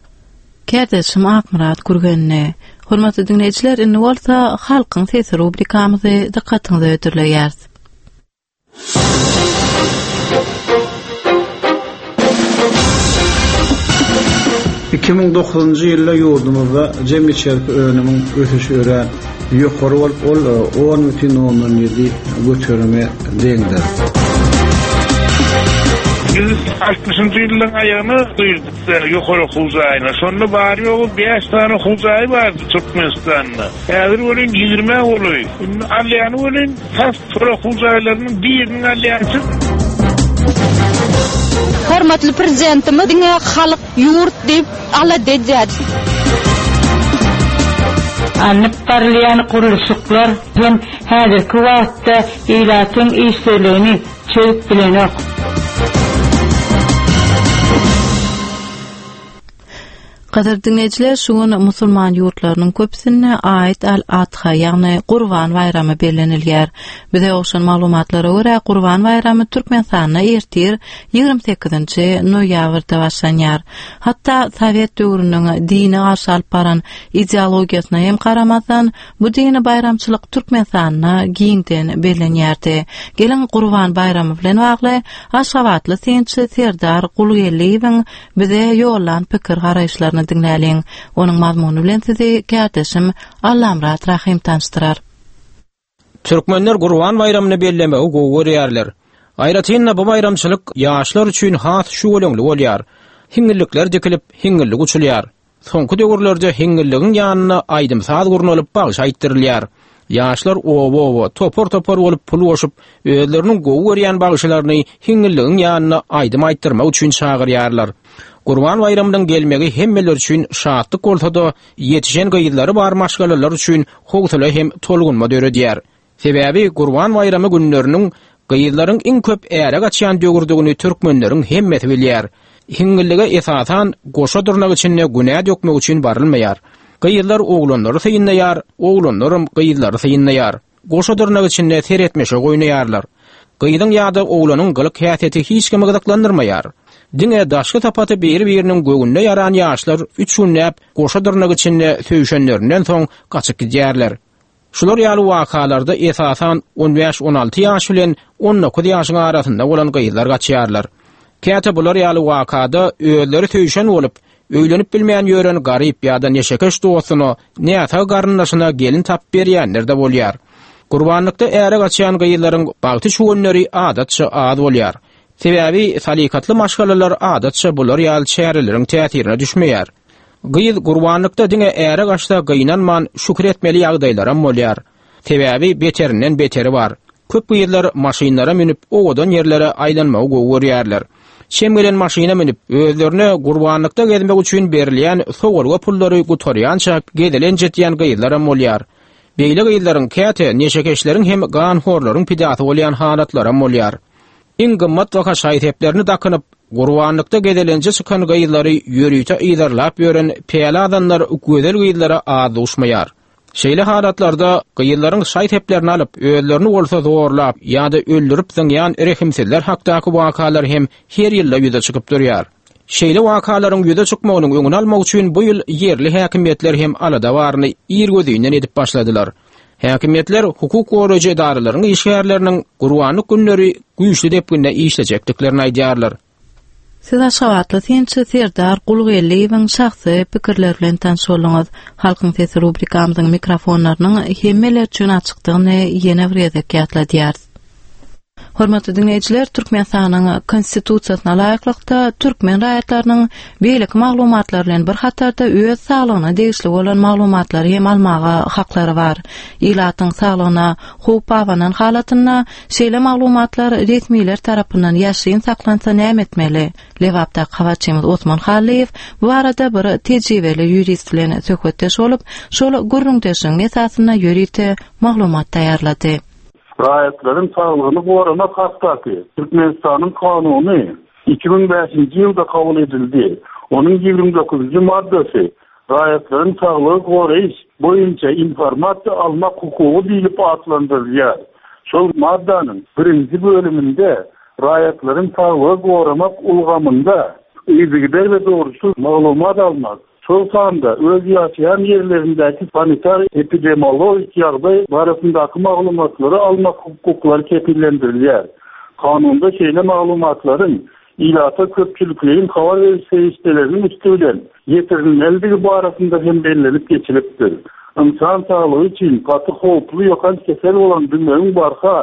Kärdeşim Akmurat Gürgenine, hormatly dinleýijiler, indi bolsa halkyň sesi rubrikamyzy dikkatiňize ötürleýär. iki ming dokuzunji ýylda ýurdumyzda jemgyýetçilik önümiň ösüşi ören ýokary bolup ol on бүтүн ондон ýedi götürme deňdir. Biz altmışıncı yılın ayağını duyduk yukarı Huzay'ına. Sonra bari o beş tane Huzay vardı Türkmenistan'da. Eğer olun yirmi oluyor. Alyanı olun tas sonra Huzaylarının birinin alyansı. Hormatly prezidentimiz diňe halyk ýurt diýip ala dejädi. Anıp parlayan kuruluşuklar hem häzirki wagtda ilatyň işlerini çöp bilenok. Qadir dinleyijiler, şuň musulman ýurtlarynyň köpsine aýt al-Adha, ýagny Gurban bayramy bellenilýär. Bize oşan maglumatlara görä Gurban bayramy Türkmenistanda ertir ýygrimi sekizinji noýabrda başlanýar. Hatda Sowet döwrüniň dini garşy alyp baran ideologiýasyna hem garamazdan bu dini bayramçylyk Türkmenistanda giňden bellenýärdi. Gelen Gurban bayramy bilen bagly Aşgabatly sençi Serdar Gulgeliýewiň bize ýollan pikir garaýşlaryny dinläliň. Onuň mazmuny bilen sizi käteşim Allamrat Rahim tanıştyrar. Türkmenler Gurban bayramyny bellemäge gowy görýärler. Aýratynda bu bayramçylyk ýaşlar üçin has şu öňli bolýar. Hiňillikler dikilip hiňillik uçulýar. Soňky döwürlerde hiňilligiň ýanyna aýdymsaz gurnulyp bagyş aýtdyrylýar. Ýaşlar owo-owo, topor-topor bolup pul goşup, özleriniň gowy görýän bagyşlaryny hiňilligiň ýanyna aýdym aýtdyrmak üçin çagyrýarlar. Gurban bayramynyň gelmegi hemmeler üçin şatlyk bolsa-da, ýetişen gyýdylary bar maşgalalar üçin howsala hem tolgunma döredýär. Sebäbi Gurban bayramy günleriniň gyýdylaryň iň köp äre gaçýan döwürdigini türkmenleriň hemmeti bilýär. Hiňillige esasan goşa durnak üçin günä dökmek üçin barylmaýar. Gyýdylar oglanlary syýynlaýar, oglanlarym gyýdylary syýynlaýar. Goşa durnak üçin seretmeşe goýnaýarlar. Gyýdyň ýa-da oglanyň gylyk häsiýeti hiç kime gyzyklandyrmaýar. Diňe daşky tapaty bir-biriniň gögünde ýaran ýaşlar üç gün näp goşa durnak üçin söýüşenlerinden soň gaçyp gidýärler. Şular ýaly wakalarda esasan on beş on alty ýaş bilen on dokuz ýaşyň arasynda bolan gyýdylar gaçýarlar. Käte bular ýaly wakada öýleri söýüşen bolup, öýlenip bilmeýän ýören garyp ýa-da neşekeş dostuny, näta garyndaşyna gelin tap berýänler de bolýar. Gurbanlykda äre gaçýan gyýdylaryň bagty şuwunlary adatça az bolýar. Sebäbi salikatly maşgalalar adatça bular ýaly şäherleriň täsirine düşmeýär. Gyýyd gurbanlykda diňe äre gaçda gyýnanman şükür etmeli ýagdaýlar bolýar. Sebäbi beterinden beteri bar. Köp gyýdylar maşynlara minip owadan ýerlere aýlanmagy görýärler. Şemgelen maşyna minip özlerine gurbanlykda gezmek üçin berilýän sowalga pullary gutarýança gedilen jetýän gyýdylar bolýar. Beýle gyýdylaryň käte neşekeşleriň hem gan horlaryň pidasy bolýan halatlary bolýar. Iň gymmat waka şaýteplerini dakynyp gurbanlykda gedelenje çykan gyýdylary ýörüýte ýydarlap ýören peýle adamlar gözel gyýdylara az uşmaýar. Şeýle halatlarda gyýdylaryň şaýteplerini alyp özlerini bolsa zorlap ýa-da öldürip zyňýan rehimsizler hakdaky wakalar hem her ýylda ýüze çykyp durýar. Şeýle wakalaryň ýüze çykmagynyň öňüni almak üçin bu ýyl yerli häkimetler hem alada baryny ýer gözünden edip başladylar. Häkimetler hukuk goraýjy edaralaryň işgärleriniň Gurbanlyk günleri güýçli dep günde işlejekdiklerini aýdýarlar. Siz Aşgabatly sençi Serdar Gulgeliýewiň şahsy pikirleri bilen tanış bolňyz. Halkyň sesi rubrikamyzyň mikrofonlarynyň hemmeler üçin açykdygyny ýene bir ýerde ýatladýar. Hormatly dinleyijiler, Türkmenistanyň konstitusiýasyna laýyklykda türkmen raýatlarynyň beýlik maglumatlary bilen bir hatarda öz saglygyna degişli bolan maglumatlary hem almaga haklary bar. Ilatyň saglygyna, howp awanan halatyna şeýle maglumatlar resmiler tarapyndan ýaşyň saklansa näme etmeli? Lewapda hawaçymyz Osman Haliýew bu arada bir tejribeli ýurist bilen söhbetdeş bolup, şol gurrundeşiň esasyna ýörite maglumat taýýarlady. Raýatlaryň saglygyny goramak hakdaky Türkmenistanyň kanuny iki bin beşinji ýylda kabul edildi. Onuň ýigrimide dokuzunji maddesi raýatlaryň saglygy goraýyş boýunça informasiýa almak hukugy diýilip atlandyrylýar. Şol maddanyň birinji bölüminde raýatlaryň saglygy goramak ulgamynda ýygyder we dogrusu maglumat almak, şol sanda öz ýaşaýan ýerlerindäki sanitar epidemiologik ýagdaý barasyndaky maglumatlary almak hukuklary kepillendirilýär. Kanunda şeýle maglumatlaryň ilata köpçülikliğin habar veriş seyisçilerinin üstüden yetirilmeli barasında hem belirlenip geçiliptir. İnsan sağlığı için katı hoplu yakan kesel olan dünyayın barka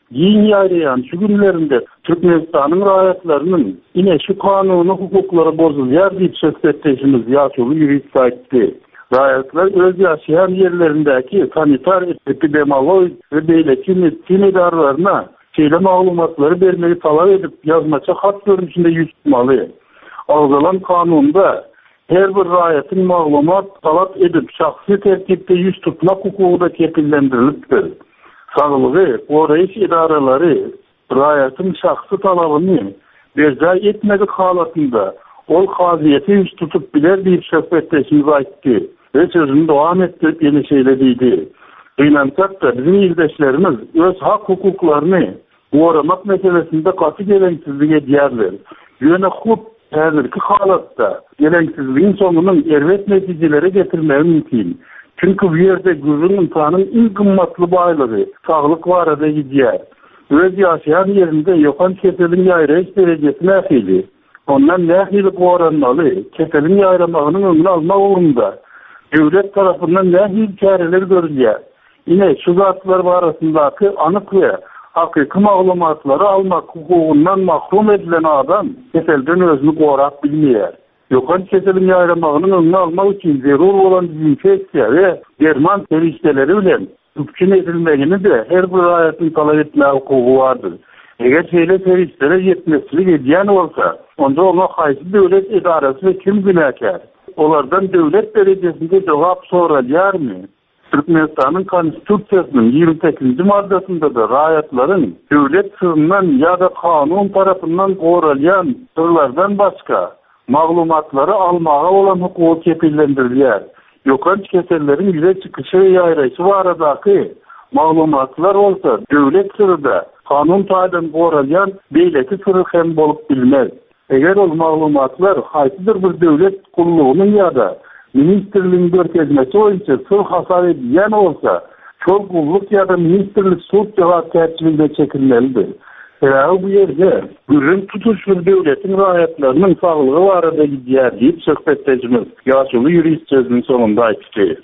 yeni ayrayan şu günlerinde Türkmenistan'ın rahatlarının yine şu kanunu hukukları bozuluyor deyip söhbetleşimiz yaşolu yürüyüp etti. Rahatlar öz yaşayan yerlerindeki sanitar, epidemiolog ve beylekin tim idarlarına şeyle malumatları vermeyi talep edip yazmaça hat görünüşünde yüz tutmalı. Ağzalan kanunda her bir rahatın malumat talep edip şahsi tertipte yüz tutmak hukuku da kepillendiriliptir. Sağlığı, orayış idareleri rahatın şahsi talabını berca etmedik halatında ol kaziyeti yüz tutup biler deyip söhbetleşimiz aitti ve sözünü devam ettirip yeni şeylediydi. Duylansak da bizim ildeşlerimiz öz hak hukuklarını uğramak meselesinde katı gelenksizlik ediyorlar. Yöne hukuk hazırki halatta gelenksizliğin sonunun ervet neticelere getirmeye mümkün. Çünkü bir yerde güzün insanın en kımmatlı bağları sağlık var arada gidiyor. Öz yaşayan yerinde yokan keselin yayrayış derecesine ahili. Ondan ne ahilik oranmalı, keselin yayramağının önünü alma uğrunda devlet tarafından ne ahil çareler görülüyor. Yine şu zatlar arasındaki anık ve hakiki malumatları almak hukukundan mahrum edilen adam keselden özünü korak bilmiyor. Yokan keselin yayramağının önünü almak için zerur olan infeksiya ve derman terişteleri bilen mümkün edilmegini de her bir hayatın talep etme hukuku vardır. Eğer şeyle terişlere yetmezlik ediyen olsa, onda ona haysi devlet idaresi ve kim günahkar? Onlardan devlet derecesinde cevap sorulur mı? Türkmenistan'ın Konstitüsyasının yirmi sekizinci maddesinde de rahatların devlet sırrından ya da kanun tarafından korulayan sırlardan başka maglumatları almağa olan hukuku kepillendiriliyor. Yokan kesellerin yüze çıkışı ve yayrayışı var aradaki maglumatlar olsa devlet sırrıda kanun taydan korulayan beyleti sırrı hem bolup bilmez. Eğer o maglumatlar haysidir bir devlet kulluğunun ya da ministerliğin görkezmesi oyunca sır hasar ediyen olsa çok kulluk ya da ministerlik suç cevap tercihinde çekilmelidir. Herhalde bu yerde gürün tutuşlu devletin rahatlarının sağlığı var arada gidiyor deyip söhbetleşimiz yaşlı yürüyüş sözünün sonunda açtı.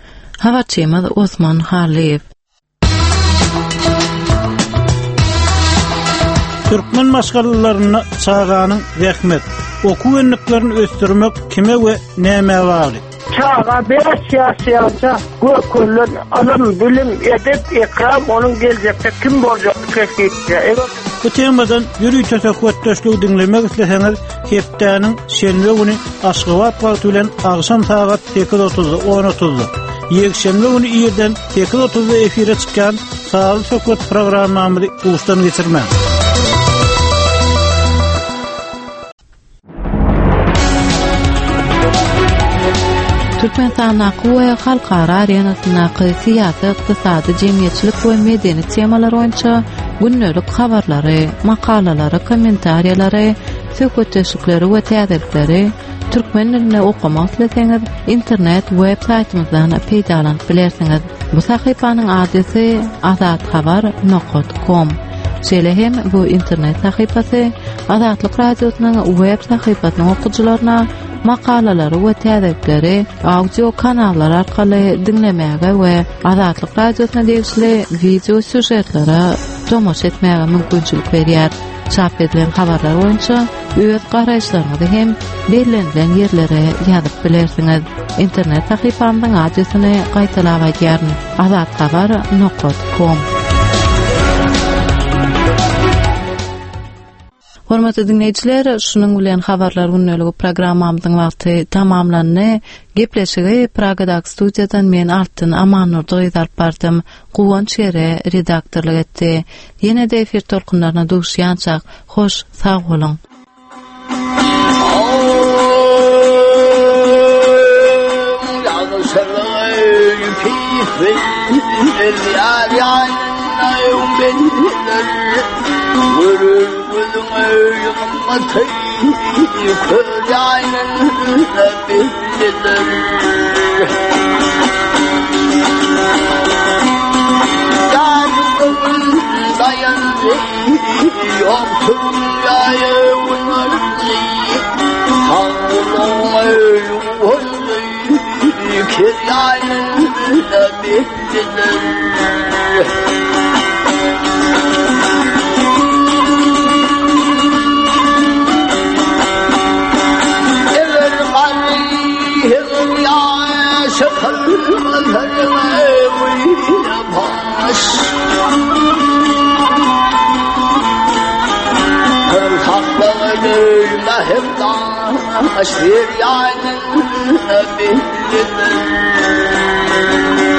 Havatçımız Osman Haliyev. Türkmen maşgalalarına çağanın rahmet. Oku önlüklerini östürmek kime ve neme bağlı? Çağa beş siyasiyatça göküllün alım, bilim, edip, ikram onun gelecekte kim bolacak keşke. Bu temadan yürüy tötökvettöşlüğü dinlemek isleseniz heptanın şenve günü Aşgabat vaktülen akşam saat sekiz otuzda on otuzda yekşenve günü iyiden sekiz otuzda efire çıkan Sağlık Söhbet programımızı uçtan geçirmem. Türkmenistan we halkara arenasyndaky syýasy, ykdysady, jemgyýetçilik we medeni temalar boýunça günnelik habarlary, makalalary, kommentariýalary, söhbetleşikleri we täzelikleri türkmen dilinde okumak isteseňiz internet web saytymyzdan peýdalanyp bilersiňiz. Bu sahypanyň adresi azat habar nokta com. Şeýle hem bu internet sahypasy Azatlyk radiosynyň web sahypasynyň okuwçylaryna makalalary we täzelikleri audio kanallar arkaly dinlemäge we Azatlyk radiosyna degişli video süjetlere tomoş etmäge mümkinçilik berýär. Çap edilen habarlar boýunça öz garaýşlaryňyzy hem belirlenen yerlere ýazyp bilersiňiz. Internet sahypamyň adresyny gaýtalap aýdýaryn: azat habar nokta com. Hormatly dinleýijiler, şunuň bilen habarlar günneligi programmamyzyň wagty tamamlandy. Gepleşigi Pragadaky studiýadan men Altyn Amanurdy ýazyp bardym. Guwan Çere redaktorlyk etdi. Ýene-de efir tolkunlaryna duşýançak. Hoş, sag bolun. Matay kırayın bilir. Yardım dayandı yoktur yayınlar. Tanrı'nın yolunu kırayın bilir. hemdan aşir yani bildiler